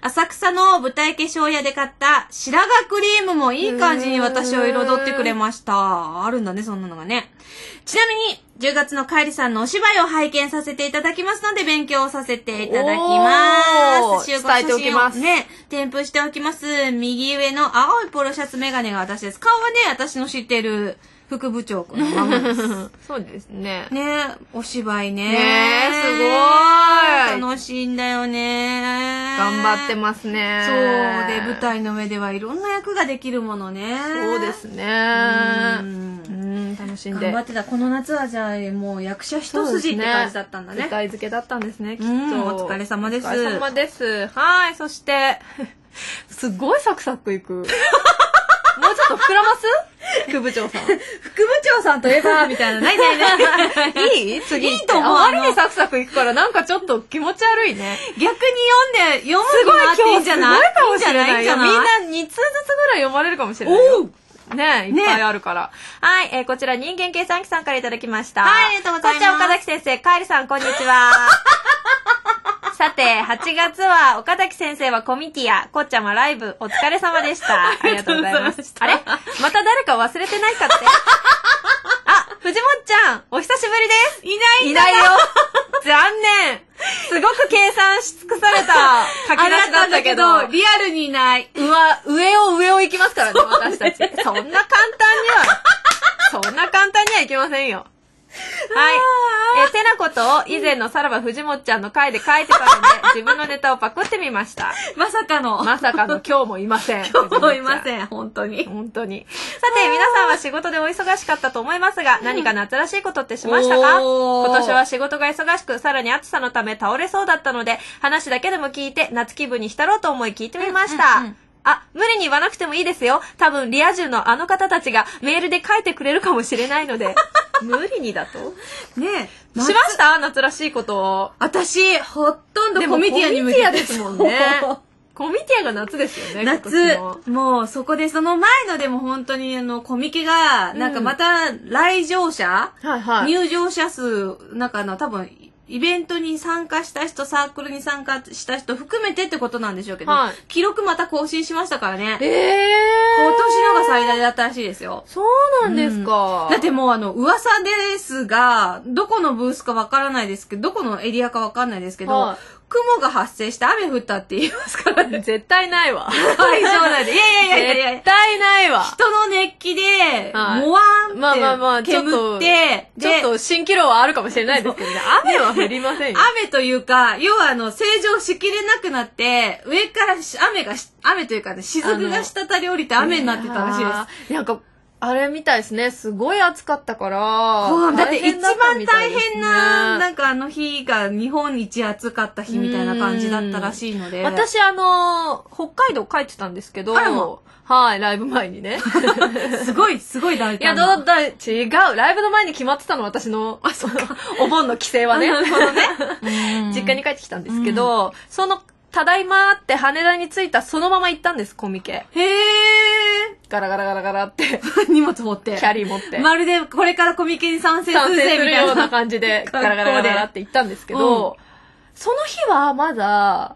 浅草の舞台化粧屋で買った白髪クリームもいい感じに私を彩ってくれました。あるんだね、そんなのがね。ちなみに、10月のカエリさんのお芝居を拝見させていただきますので、勉強させていただきます。 伝えておきます。 ね、添付しておきます。右上の青いポロシャツメガネが私です。顔はね、私の知ってる副部長くんのままです。 そうですね。 ね、お芝居ね。 ね、すごい。楽しいんだよね。 頑張ってますね。 そう。で、舞台の上ではいろんな役ができるものね。 そうですね。楽しんで。 頑張ってた。この夏はじゃあ、もう役者一筋って感じだったんだね。 舞台付けだったんですね、きっと。 お疲れ様です。 お疲れ様です。はい、そして、すっごいサクサクいく。 もうちょっと膨らます副部長さん。 副部長さんといえば、みたいな。ないいい次。 いいと思う。 あまりにサクサクいくからなんかちょっと気持ち悪いね。 逆に読む気もあっていいんじゃない？ すごいかもしれないよ。みんな2通ずつぐらい読まれるかもしれないよ。ね、いっぱいあるから。はい、こちら人間計算機さんからいただきました。 はい、ありがとうございます。 こっちは岡崎先生、カエルさん、こんにちは。さて、8月は岡崎先生はコミティア、こっちゃんはライブ、お疲れ様でした。ありがとうございます。あれまた誰か忘れてないかってあ、藤本ちゃん、お久しぶりです。 いないよ。 残念。すごく計算し尽くされた書き出しだったけど、 リアルにいない。 上を行きますからね、私たち。そんな簡単にはいきませんよ。はい。てなことを以前のさらば藤本ちゃんの回で書いてたので、自分のネタをパクってみました。 まさかの今日もいません。 今日もいません。本当に。 さて、皆さんは仕事でお忙しかったと思いますが、何か夏らしいことってしましたか？今年は仕事が忙しく、さらに暑さのため倒れそうだったので、話だけでも聞いて夏気分に浸ろうと思い聞いてみました。あ、無理に言わなくてもいいですよ。多分リア充のあの方たちがメールで書いてくれるかもしれないので。無理にだとねえ。しました夏らしいことを。 私、ほとんどコミティアに向けて。 コミティアですもんね。コミティアが夏ですよね。 夏。もうそこでその前のでも本当にコミケが、なんかまた来場者、入場者数、なんか多分、イベントに参加した人、サークルに参加した人含めてってことなんでしょうけど、記録また更新しましたからね。今年のが最大だったらしいですよ。 そうなんですか。 だってもう噂ですが、どこのブースかわからないですけど、どこのエリアかわかんないですけど、雲が発生して雨降ったって言いますからね。 絶対ないわ。 会場内で。いや。 絶対ないわ。 人の熱気で、もわーんって煙って、 ちょっと蜃気楼はあるかもしれないですけどね。雨は降りませんよ。 雨というか、要は正常しきれなくなって、上から雨というかね、雫が滴り降りて雨になってたらしいです。 なんか、あれみたいですね。すごい暑かったから。 だって一番大変な、なんか日が日本一暑かった日みたいな感じだったらしいので。 私北海道帰ってたんですけど、はい、ライブ前にね。 すごい大胆な。違う。ライブの前に決まってたの、私の、お盆の帰省はね。なるほどね。実家に帰ってきたんですけど、ただいまって羽田に着いたそのまま行ったんです、コミケ。ガラガラって。 荷物持って。 キャリー持って。 まるでこれからコミケに参戦するぜみたいな。 ような感じで、ガラガラって行ったんですけど、その日はまだ、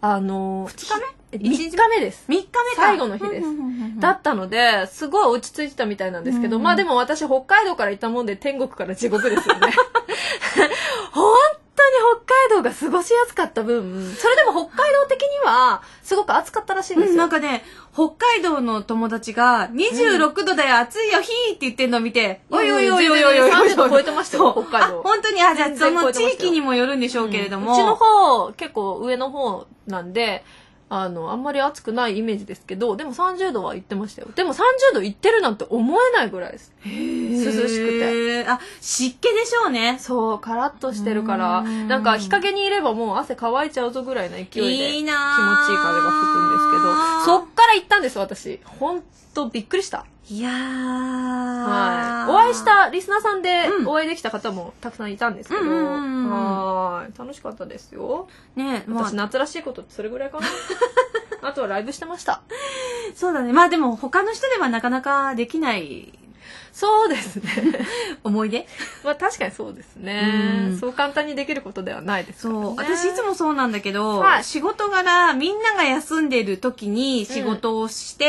2日目 ?1 日目です。 3日目か。 最後の日です。だったので、すごい落ち着いてたみたいなんですけど、まあでも私北海道から行ったもんで天国から地獄ですよね。本当に北海道が過ごしやすかった分、それでも北海道的にはすごく暑かったらしいんですよ。 なんかね、北海道の友達が26度だよ、暑いよ、ひーって言ってんのを見て、 おい30度超えてましたよ、北海道。 本当に、じゃあその地域にもよるんでしょうけれども。 うちの方、結構上の方なんで、あんまり暑くないイメージですけど、でも30度は行ってましたよ。でも30度行ってるなんて思えないぐらいです。涼しくて。 湿気でしょうね。 そう、カラッとしてるから、なんか日陰にいればもう汗乾いちゃうぞぐらいの勢いで気持ちいい風が吹くんですけど、そっから行ったんです、私。ほんとびっくりした。 いやー。 はい。お会いしたリスナーさんでお会いできた方もたくさんいたんですけど、はい。楽しかったですよ。 ねえ、 私夏らしいことってそれぐらいかな。あとはライブしてました。 そうだね。まあでも他の人ではなかなかできない。 そうですね。 思い出まあ確かにそうですね。そう簡単にできることではないですからね。 そう。私いつもそうなんだけど、仕事柄みんなが休んでる時に仕事をして、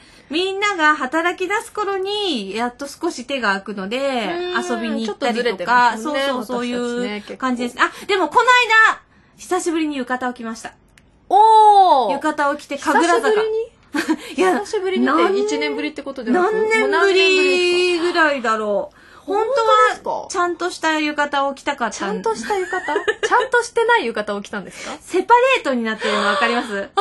みんなが働き出す頃にやっと少し手が空くので遊びに行ったりとか、そういう感じです。でもこの間久しぶりに浴衣を着ました。浴衣を着て神楽坂。 久しぶりにって1年ぶりってことでは何年ぶりぐらいだろう。本当はちゃんとした浴衣を着たかった。 ちゃんとした浴衣ちゃんとしてない浴衣を着たんですか？ セパレートになってるの分かります？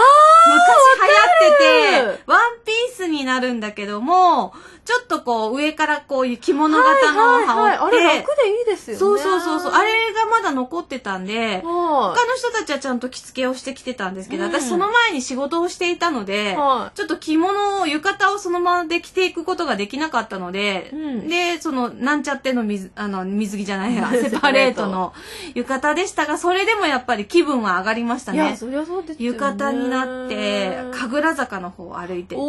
ってて、ワンピースになるんだけども、ちょっとこう上からこういう着物型の羽織って、 あれ楽でいいですよね。 そう。あれがまだ残ってたんで、他の人たちはちゃんと着付けをしてきてたんですけど、私その前に仕事をしていたので、ちょっと着物を、浴衣をそのままで着ていくことができなかったので、で、その、なんちゃっての水着じゃないや、セパレートの浴衣でしたが、それでもやっぱり気分は上がりましたね。 いや、そりゃそうですよね。 浴衣になって、神楽坂の方を歩いてって、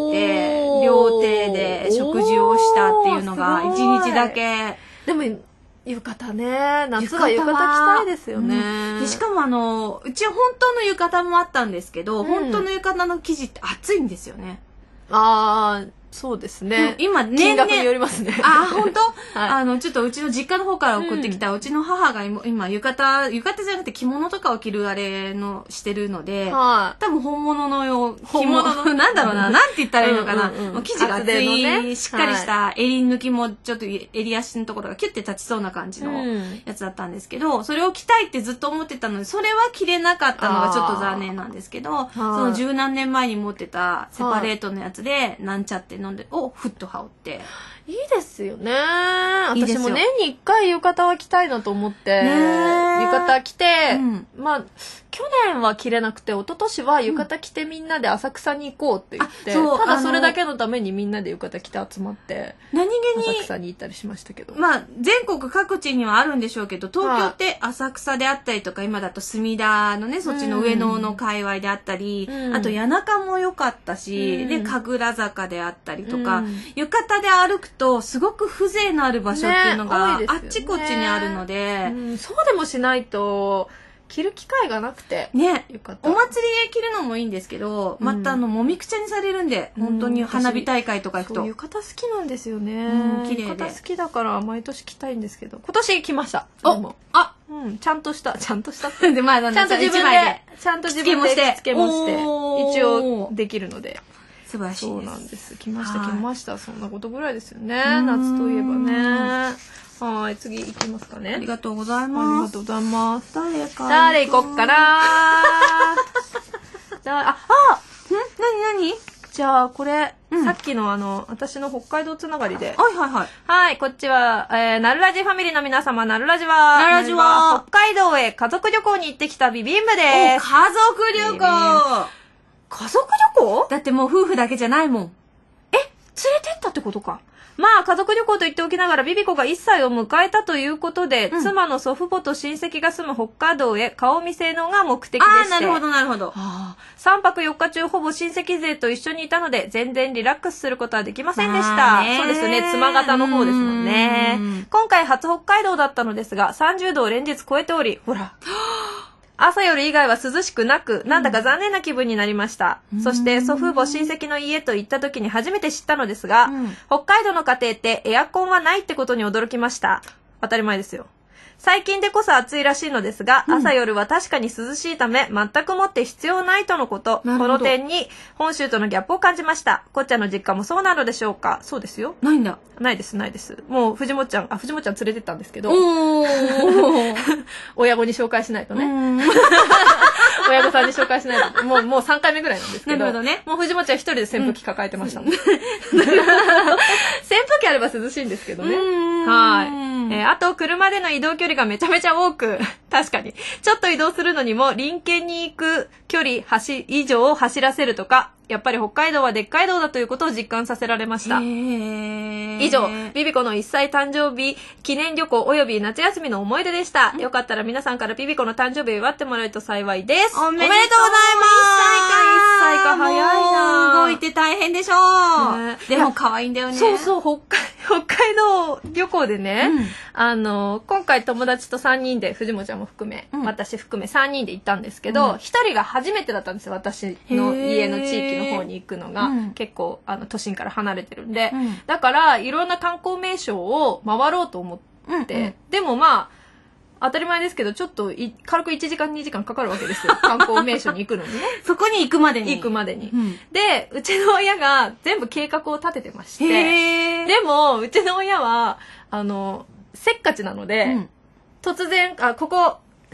料亭で食事をしたっていうのが一日だけ。 でも浴衣ね、夏は浴衣着たいですよね。 でしかもうちは本当の浴衣もあったんですけど、本当の浴衣の生地って厚いんですよね。 ああ、そうですね。 今金額によりますね。 あ、本当？ちょっとうちの実家の方から送ってきた、うちの母が今浴衣じゃなくて着物とかを着るあれのしてるので、多分本物の着物の、なんだろうな、なんて言ったらいいのかな。生地が厚い、しっかりした襟抜きもちょっと襟足のところがキュッて立ちそうな感じのやつだったんですけど、それを着たいってずっと思ってたので、それは着れなかったのがちょっと残念なんですけど、その十何年前に持ってたセパレートのやつで、なんちゃって飲んで、ふっと羽織って。 いいですよね。私も年に1回浴衣は着たいなと思って、浴衣着て、まあ、去年は着れなくて、一昨年は浴衣着てみんなで浅草に行こうって言って、ただそれだけのためにみんなで浴衣着て集まって、浅草に行ったりしましたけど。 まあ、全国各地にはあるんでしょうけど、東京って浅草であったりとか、今だと隅田のね、そっちの上野の界隈であったり、あと谷中も良かったし、で、神楽坂であったりとか、浴衣で歩くとすごく風情のある場所っていうのがあっちこっちにあるので、 そうでもしないと着る機会がなくてね、お祭りへ着るのもいいんですけど、またもみくちゃにされるんで、本当に花火大会とか行くと浴衣好きなんですよね。 綺麗で浴衣好きだから毎年着たいんですけど、今年着ました。ちゃんとしたで、まあ、 ちゃんと自分で着付けもして一応できるので。 素晴らしいです。 そうなんです。来ました。そんなことぐらいですよね。夏といえばね。はい、次行きますかね。 ありがとうございます。 誰行こっかな何じゃあ、これ、さっきの私の北海道つながりで。 はい、 こっちは、なるラジファミリーの皆様、なるラジは、北海道へ家族旅行に行ってきたビビン部です。 家族旅行家族旅行？ だってもう夫婦だけじゃないもん。 連れてったってことか。まあ、家族旅行と言っておきながら、ビビ子が1歳を迎えたということで、妻の祖父母と親戚が住む北海道へ顔を見せるのが目的でして。 なるほど。 3泊4日中ほぼ親戚勢と一緒にいたので、全然リラックスすることはできませんでした。そうですね、妻方の方ですもんね。今回初北海道だったのですが、30度を連日超えており、ほら。朝夜以外は涼しくなく、なんだか残念な気分になりました。そして祖父母親戚の家と行った時に初めて知ったのですが、北海道の家庭ってエアコンはないってことに驚きました。当たり前ですよ。最近でこそ暑いらしいのですが、朝夜は確かに涼しいため、全くもって必要ないとのこと。この点に本州とのギャップを感じました。こっちゃんの実家もそうなのでしょうか？そうですよ。 ないんだ。 ないです。もう藤本ちゃん連れてったんですけど、親子に紹介しないとね。親御さんに紹介しないと。もう3回目ぐらいなんですけど。 なるほどね。 もう藤本ちゃん一人で扇風機抱えてましたもん。扇風機あれば涼しいんですけどね。あと、車での移動距離がめちゃめちゃ多く、確かに。ちょっと移動するのにも、林県に行く距離以上を走らせるとか、やっぱり北海道はでっかい道だということを実感させられました。以上、ビビ子の1歳誕生日記念旅行および夏休みの思い出でした。よかったら皆さんからビビ子の誕生日を祝ってもらえると幸いです。 おめでとうございます。1歳か早いな。動いて大変でしょう。でも可愛いんだよね。 そう、北海道旅行でね、今回友達と3人で、藤本ちゃんも含め、私含め3人で行ったんですけど、1人が初めてだったんですよ、私の家の地域の方に行くのが、結構都心から離れてるんで、だからいろんな観光名所を回ろうと思って、でもまあ当たり前ですけど、ちょっと軽く1時間2時間かかるわけですよ、観光名所に行くのにね。 そこに行くまでに。 で、うちの親が全部計画を立ててまして、でもうちの親はせっかちなので、突然ここ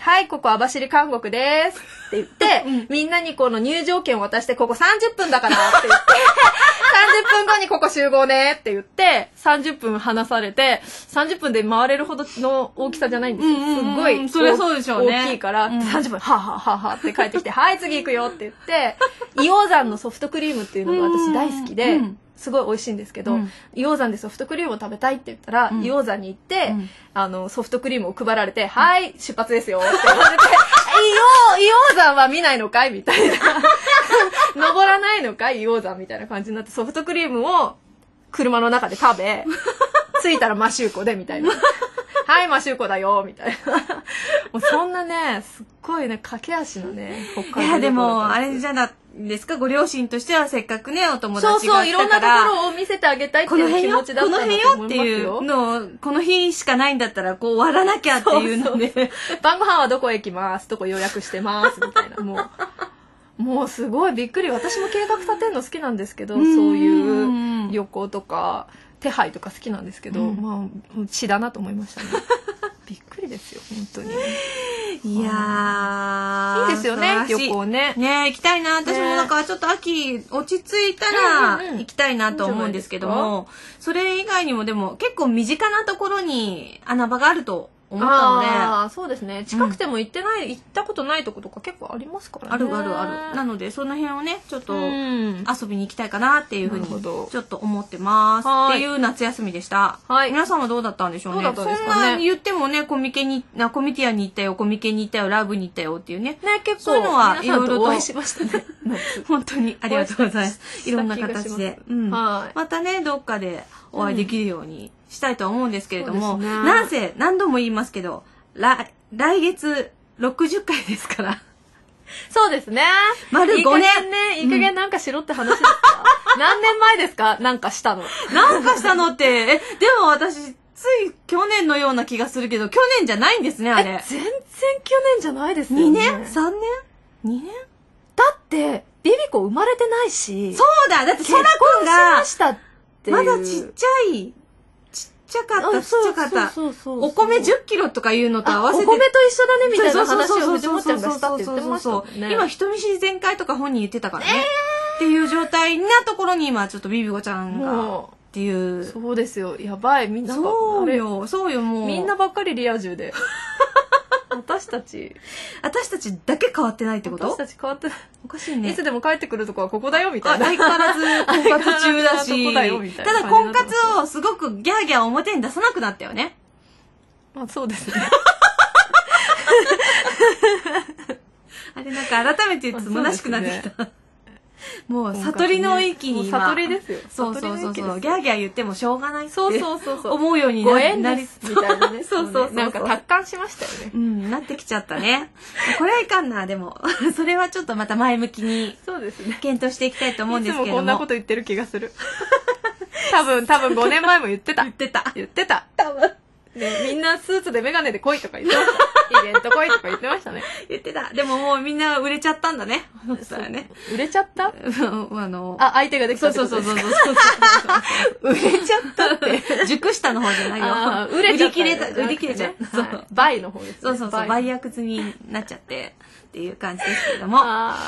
はい、ここ網走監獄ですって言って、みんなにこの入場券を渡して、ここ30分だからって言って、30分後にここ集合ねって言って、30分話されて、30分で回れるほどの大きさじゃないんですよ。すっごい、 そりゃそうでしょうね。 大きいから、30分、はぁはぁはぁはぁって帰ってきて、はい、次行くよって言って、硫黄山のソフトクリームっていうのが私大好きで、すごい美味しいんですけど、硫黄山でソフトクリームを食べたいって言ったら、硫黄山に行って、ソフトクリームを配られて、はい、出発ですよって言われて、硫黄山は見ないのかいみたいな。登らないのかい硫黄山みたいな感じになって、ソフトクリームを車の中で食べ、着いたらマシューコでみたいな。はい、マシューコだよみたいな。もうそんなね、すっごいね、駆け足のね、 北海道。いや、でも、あれじゃなですか、ご両親としてはせっかくね、お友達が来たから。 そうそう、いろんなところを見せてあげたいっていう気持ちだったんだと思いますよ。 この辺よっていうのを、この日しかないんだったら、こう終わらなきゃっていうので。そう晩ご飯はどこへ行きます、どこ予約してます、みたいな。もうすごいびっくり。私も計画立てるの好きなんですけど、そういう旅行とか、手配とか好きなんですけど、まあ、血だなと思いましたね。びっくりですよ、本当に。 いやー。 いいですよね、旅行ね。 ね、行きたいな。私もなんかちょっと秋落ち着いたら行きたいなと思うんですけども、それ以外にもでも結構身近なところに穴場があると思ったので。 ああ、そうですね。近くても行ったことないとことか結構ありますからね。 ある。なので、その辺をね、ちょっと遊びに行きたいかなっていうふうに、ちょっと思ってます。っていう夏休みでした。はい。皆さんはどうだったんでしょうね。そんな言ってもね、コミティアに行ったよ、コミケに行ったよ、ラブに行ったよっていうね。 ね、結構、 そういうのはいろいろと。 お会いしましたね。 本当にありがとうございます。いろんな形で。またね、どっかでお会いできるようにしたいとは思うんですけれども、なんせ何度も言いますけど、来月60回ですから。 そうですね。 丸5年ね、いい加減なんかしろって話ですか？何年前ですか？なんかしたの。 なんかしたのって、でも私、つい去年のような気がするけど、去年じゃないんですね、あれ。 全然去年じゃないですよね。 2年 ?3 年 ?2 年だって、ビビコ生まれてないし。 そうだ、だってソラくんが、 ましたっていう。 まだちっちゃかった。お米10キロとかいうのと合わせて。 お米と一緒だねみたいな話を藤本ちゃんがしたって言ってましたもんね。 今人見知り全開とか本人言ってたからね。っていう状態なところに今ちょっとビビコちゃんがっていう。 そうですよ。やばい。みんなそうよ、もう。 みんなばっかりリア充で。私たちだけ変わってないってこと？ 私たち変わってない。 おかしいね。 いつでも帰ってくるとこはここだよみたいな。 相変わらず婚活中だし。ただ婚活をすごくギャーギャー表に出さなくなったよね。 まあそうですね。 あれなんか改めて言うと虚しくなってきた。もう悟りの域に今。悟りですよ。 そう。ギャーギャー言ってもしょうがないってそう思うようになりみたいなね。 そう。 なんか達観しましたよね。なってきちゃったね。これはいかんな、でも。それはちょっとまた前向きに検討していきたいと思うんですけども。 いつもこんなこと言ってる気がする。多分5年前も言ってた。 言ってた。 多分。ね、みんなスーツでメガネで来いとか言ってました。イベント来いとか言ってましたね。 言ってた。でももうみんな売れちゃったんだね。 そうね。売れちゃった相手ができたってことですか？ 売れちゃったって。熟したの方じゃないよ。売り切れちゃった。 そう。倍の方です。 そう。倍役済みになっちゃって。っていう感じですけれども。はい。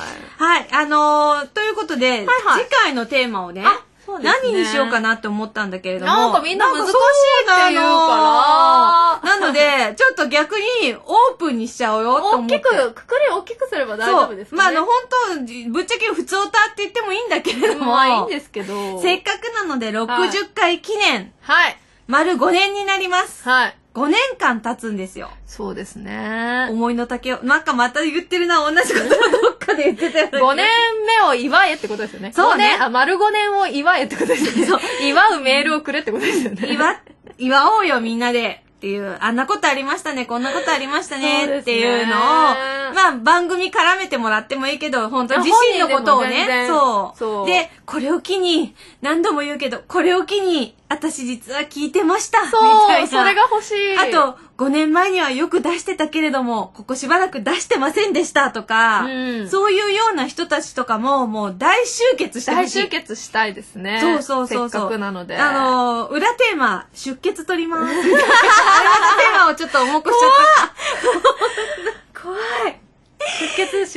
ということで、次回のテーマをね、何にしようかなって思ったんだけれども。 なんかみんな難しいって言うから。 なので、ちょっと逆にオープンにしちゃおうよって思って。 くくり大きくすれば大丈夫ですかね。 まあ本当ぶっちゃけ普通歌って言ってもいいんだけれども。 まあいいんですけど。 せっかくなので60回記念。 はい。 丸5年になります。 はい。 5年間経つんですよ。 そうですね。 思いの丈を。なんかまた言ってるな、同じことをどっかで言ってたよね。 5年目を祝えってことですよね。 そうね。 丸5年を祝えってことですよね。そう。祝うメールをくれってことですよね。 祝おうよみんなで。っていう、あんなことありましたね、こんなことありましたね、っていうのを、まあ番組絡めてもらってもいいけど、本当自身のことをね、そう。で、これを機に、何度も言うけど、これを機に、私実は聞いてました、みたいな。 それが欲しい。 あと、5年前にはよく出してたけれども、ここしばらく出してませんでしたとか、そういうような人たちとかも、もう大集結してほしい。 大集結したいですね。 そう。 せっかくなので。 裏テーマ、出血取ります。あれのテーマをちょっと重くしちゃった。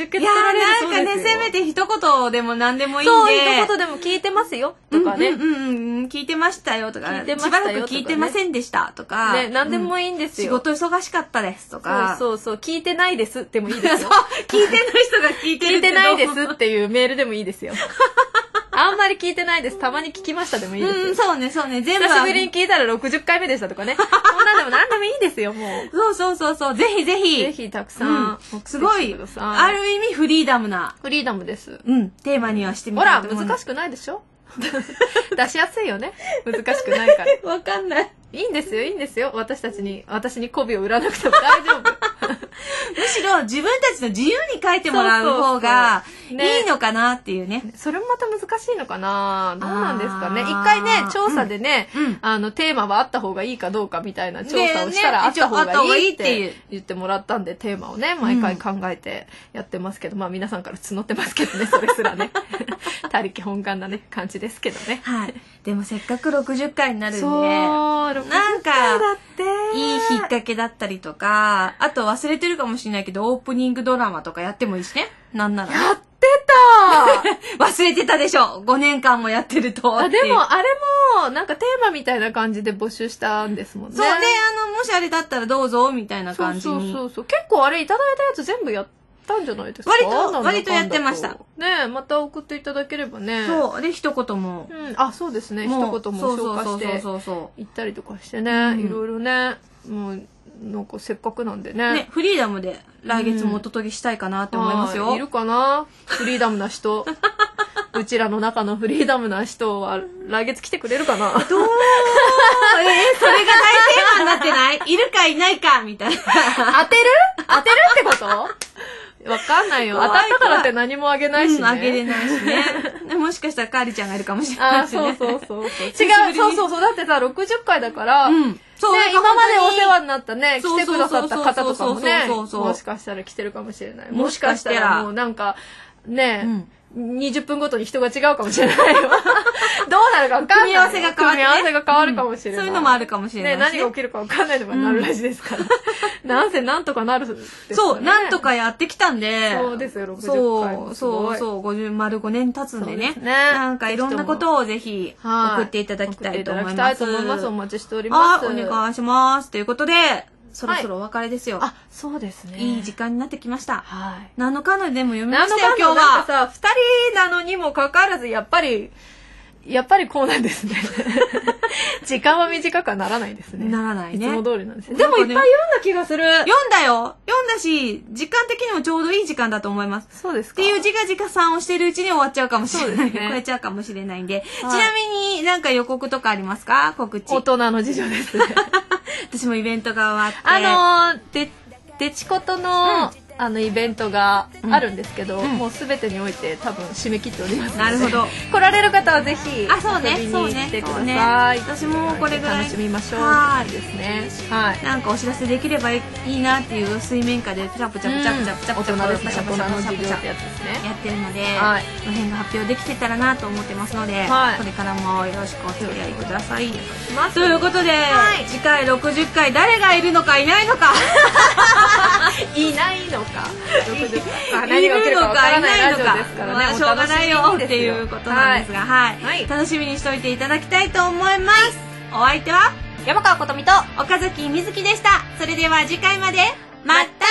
出血られるそうですよ。 なんかね、せめて一言でも何でもいいんで。 そう、一言でも聞いてますよとかね。 聞いてましたよとか、しばらく聞いてませんでしたとか。 ね、何でもいいんですよ。 仕事忙しかったですとか。 そう、聞いてないですでもいいですよ。 聞いてない人が聞いてるけど。 聞いてないですっていうメールでもいいですよ。あんまり聞いてないです。たまに聞きましたでもいいですよ。 そうね。全部。 久しぶりに聞いたら60回目でしたとかね。そんなんでも何でもいいですよ、もう。 そう。ぜひ。 ぜひたくさん。 すごい、ある意味フリーダムな。 フリーダムです。 テーマにはしてみたいと思います。 ほら、難しくないでしょ出しやすいよね。難しくないから。 わかんない。 いいんですよ。私に媚びを売らなくても大丈夫。 むしろ自分たちの自由に書いてもらう方がいいのかなっていうね。 それもまた難しいのかな。どうなんですかね。一回ね、調査でね、テーマはあった方がいいかどうかみたいな調査をしたらあった方がいいって言ってもらったんで、テーマをね、毎回考えてやってますけど、まあ皆さんから募ってますけどね、それすらね。他力本願なね、感じですけどね。 はい。でもせっかく60回になるんで、 なんか、 いい引っ掛けだったりとか、あと忘れてるかもしれないけど、オープニングドラマとかやってもいいしね。なんなら。 やってた忘れてたでしょ !5 年間もやってると。 でも、あれも、なんかテーマみたいな感じで募集したんですもんね。 そうね、もしあれだったらどうぞ、みたいな感じに。 そう。結構あれいただいたやつ全部やったんじゃないですか？ 割とやってました。 ね、また送っていただければね。 そう。で、一言も。 そうですね。一言も消化して行ったりとかしてね。いろいろね。もう、なんかせっかくなんでね。 フリーダムで来月もお届けしたいかなって思いますよ。 いるかな？フリーダムな人。うちらの中のフリーダムな人は来月来てくれるかな？ それが大テーマになってない？いるかいないかみたいな。 当てるってこと？わかんないよ。当たったからって何もあげないしね。 あげれないしね。もしかしたらカーリちゃんがいるかもしれないしね。 そう。違う、そう。だってさ、60回だから、今までお世話になったね、来てくださった方とかもね、もしかしたら来てるかもしれない。もしかしたらもうなんか、ね、20分ごとに人が違うかもしれないよ。どうなるか分かんない。組み合わせが変わるかもしれない。 そういうのもあるかもしれない。 何が起きるか分かんないのがなるらしいですから。なんとかなる。 そう、なんとかやってきたんで。 そうですよ、60回も。 そう、丸5年経つんでね。なんかいろんなことをぜひ送っていただきたいと思います。 お待ちしております。 お願いします。ということで、そろそろお別れですよ。 そうですね。 いい時間になってきました。 はい。 何のかのでも読みましたよ、今日は。 なんかさ、2人なのにもかかわらず、やっぱりこうなんですね。時間は短くはならないですね。 ならないね。 いつも通りなんですね。でもいっぱい読んだ気がする。 読んだし、時間的にもちょうどいい時間だと思います。 そうですか。 っていう自画さんをしてるうちに終わっちゃうかもしれない。超えちゃうかもしれないんで。ちなみになんか予告とかありますか？告知。 大人の事情ですね。 私もイベントが終わって。 デチコトの、イベントがあるんですけど、もうすべてにおいて多分締め切っておりますので。 なるほど。 来られる方はぜひ、遊びに来てください。 私もこれぐらい楽しみましょう。ですね。 はい。なんかお知らせできればいいなっていう水面下でチャプチャプ大人ですね。大人の事情ってやつですね。 やってるので、この辺が発表できてたらなと思ってますので、これからもよろしくお付き合いください。ということで、次回60回誰がいるのかいないのか。 いないのか。 いるのかいないのか。しょうがないよっていうことなんですが、楽しみにしておいていただきたいと思います。お相手は山川琴美と岡崎瑞希でした。それでは次回まで、また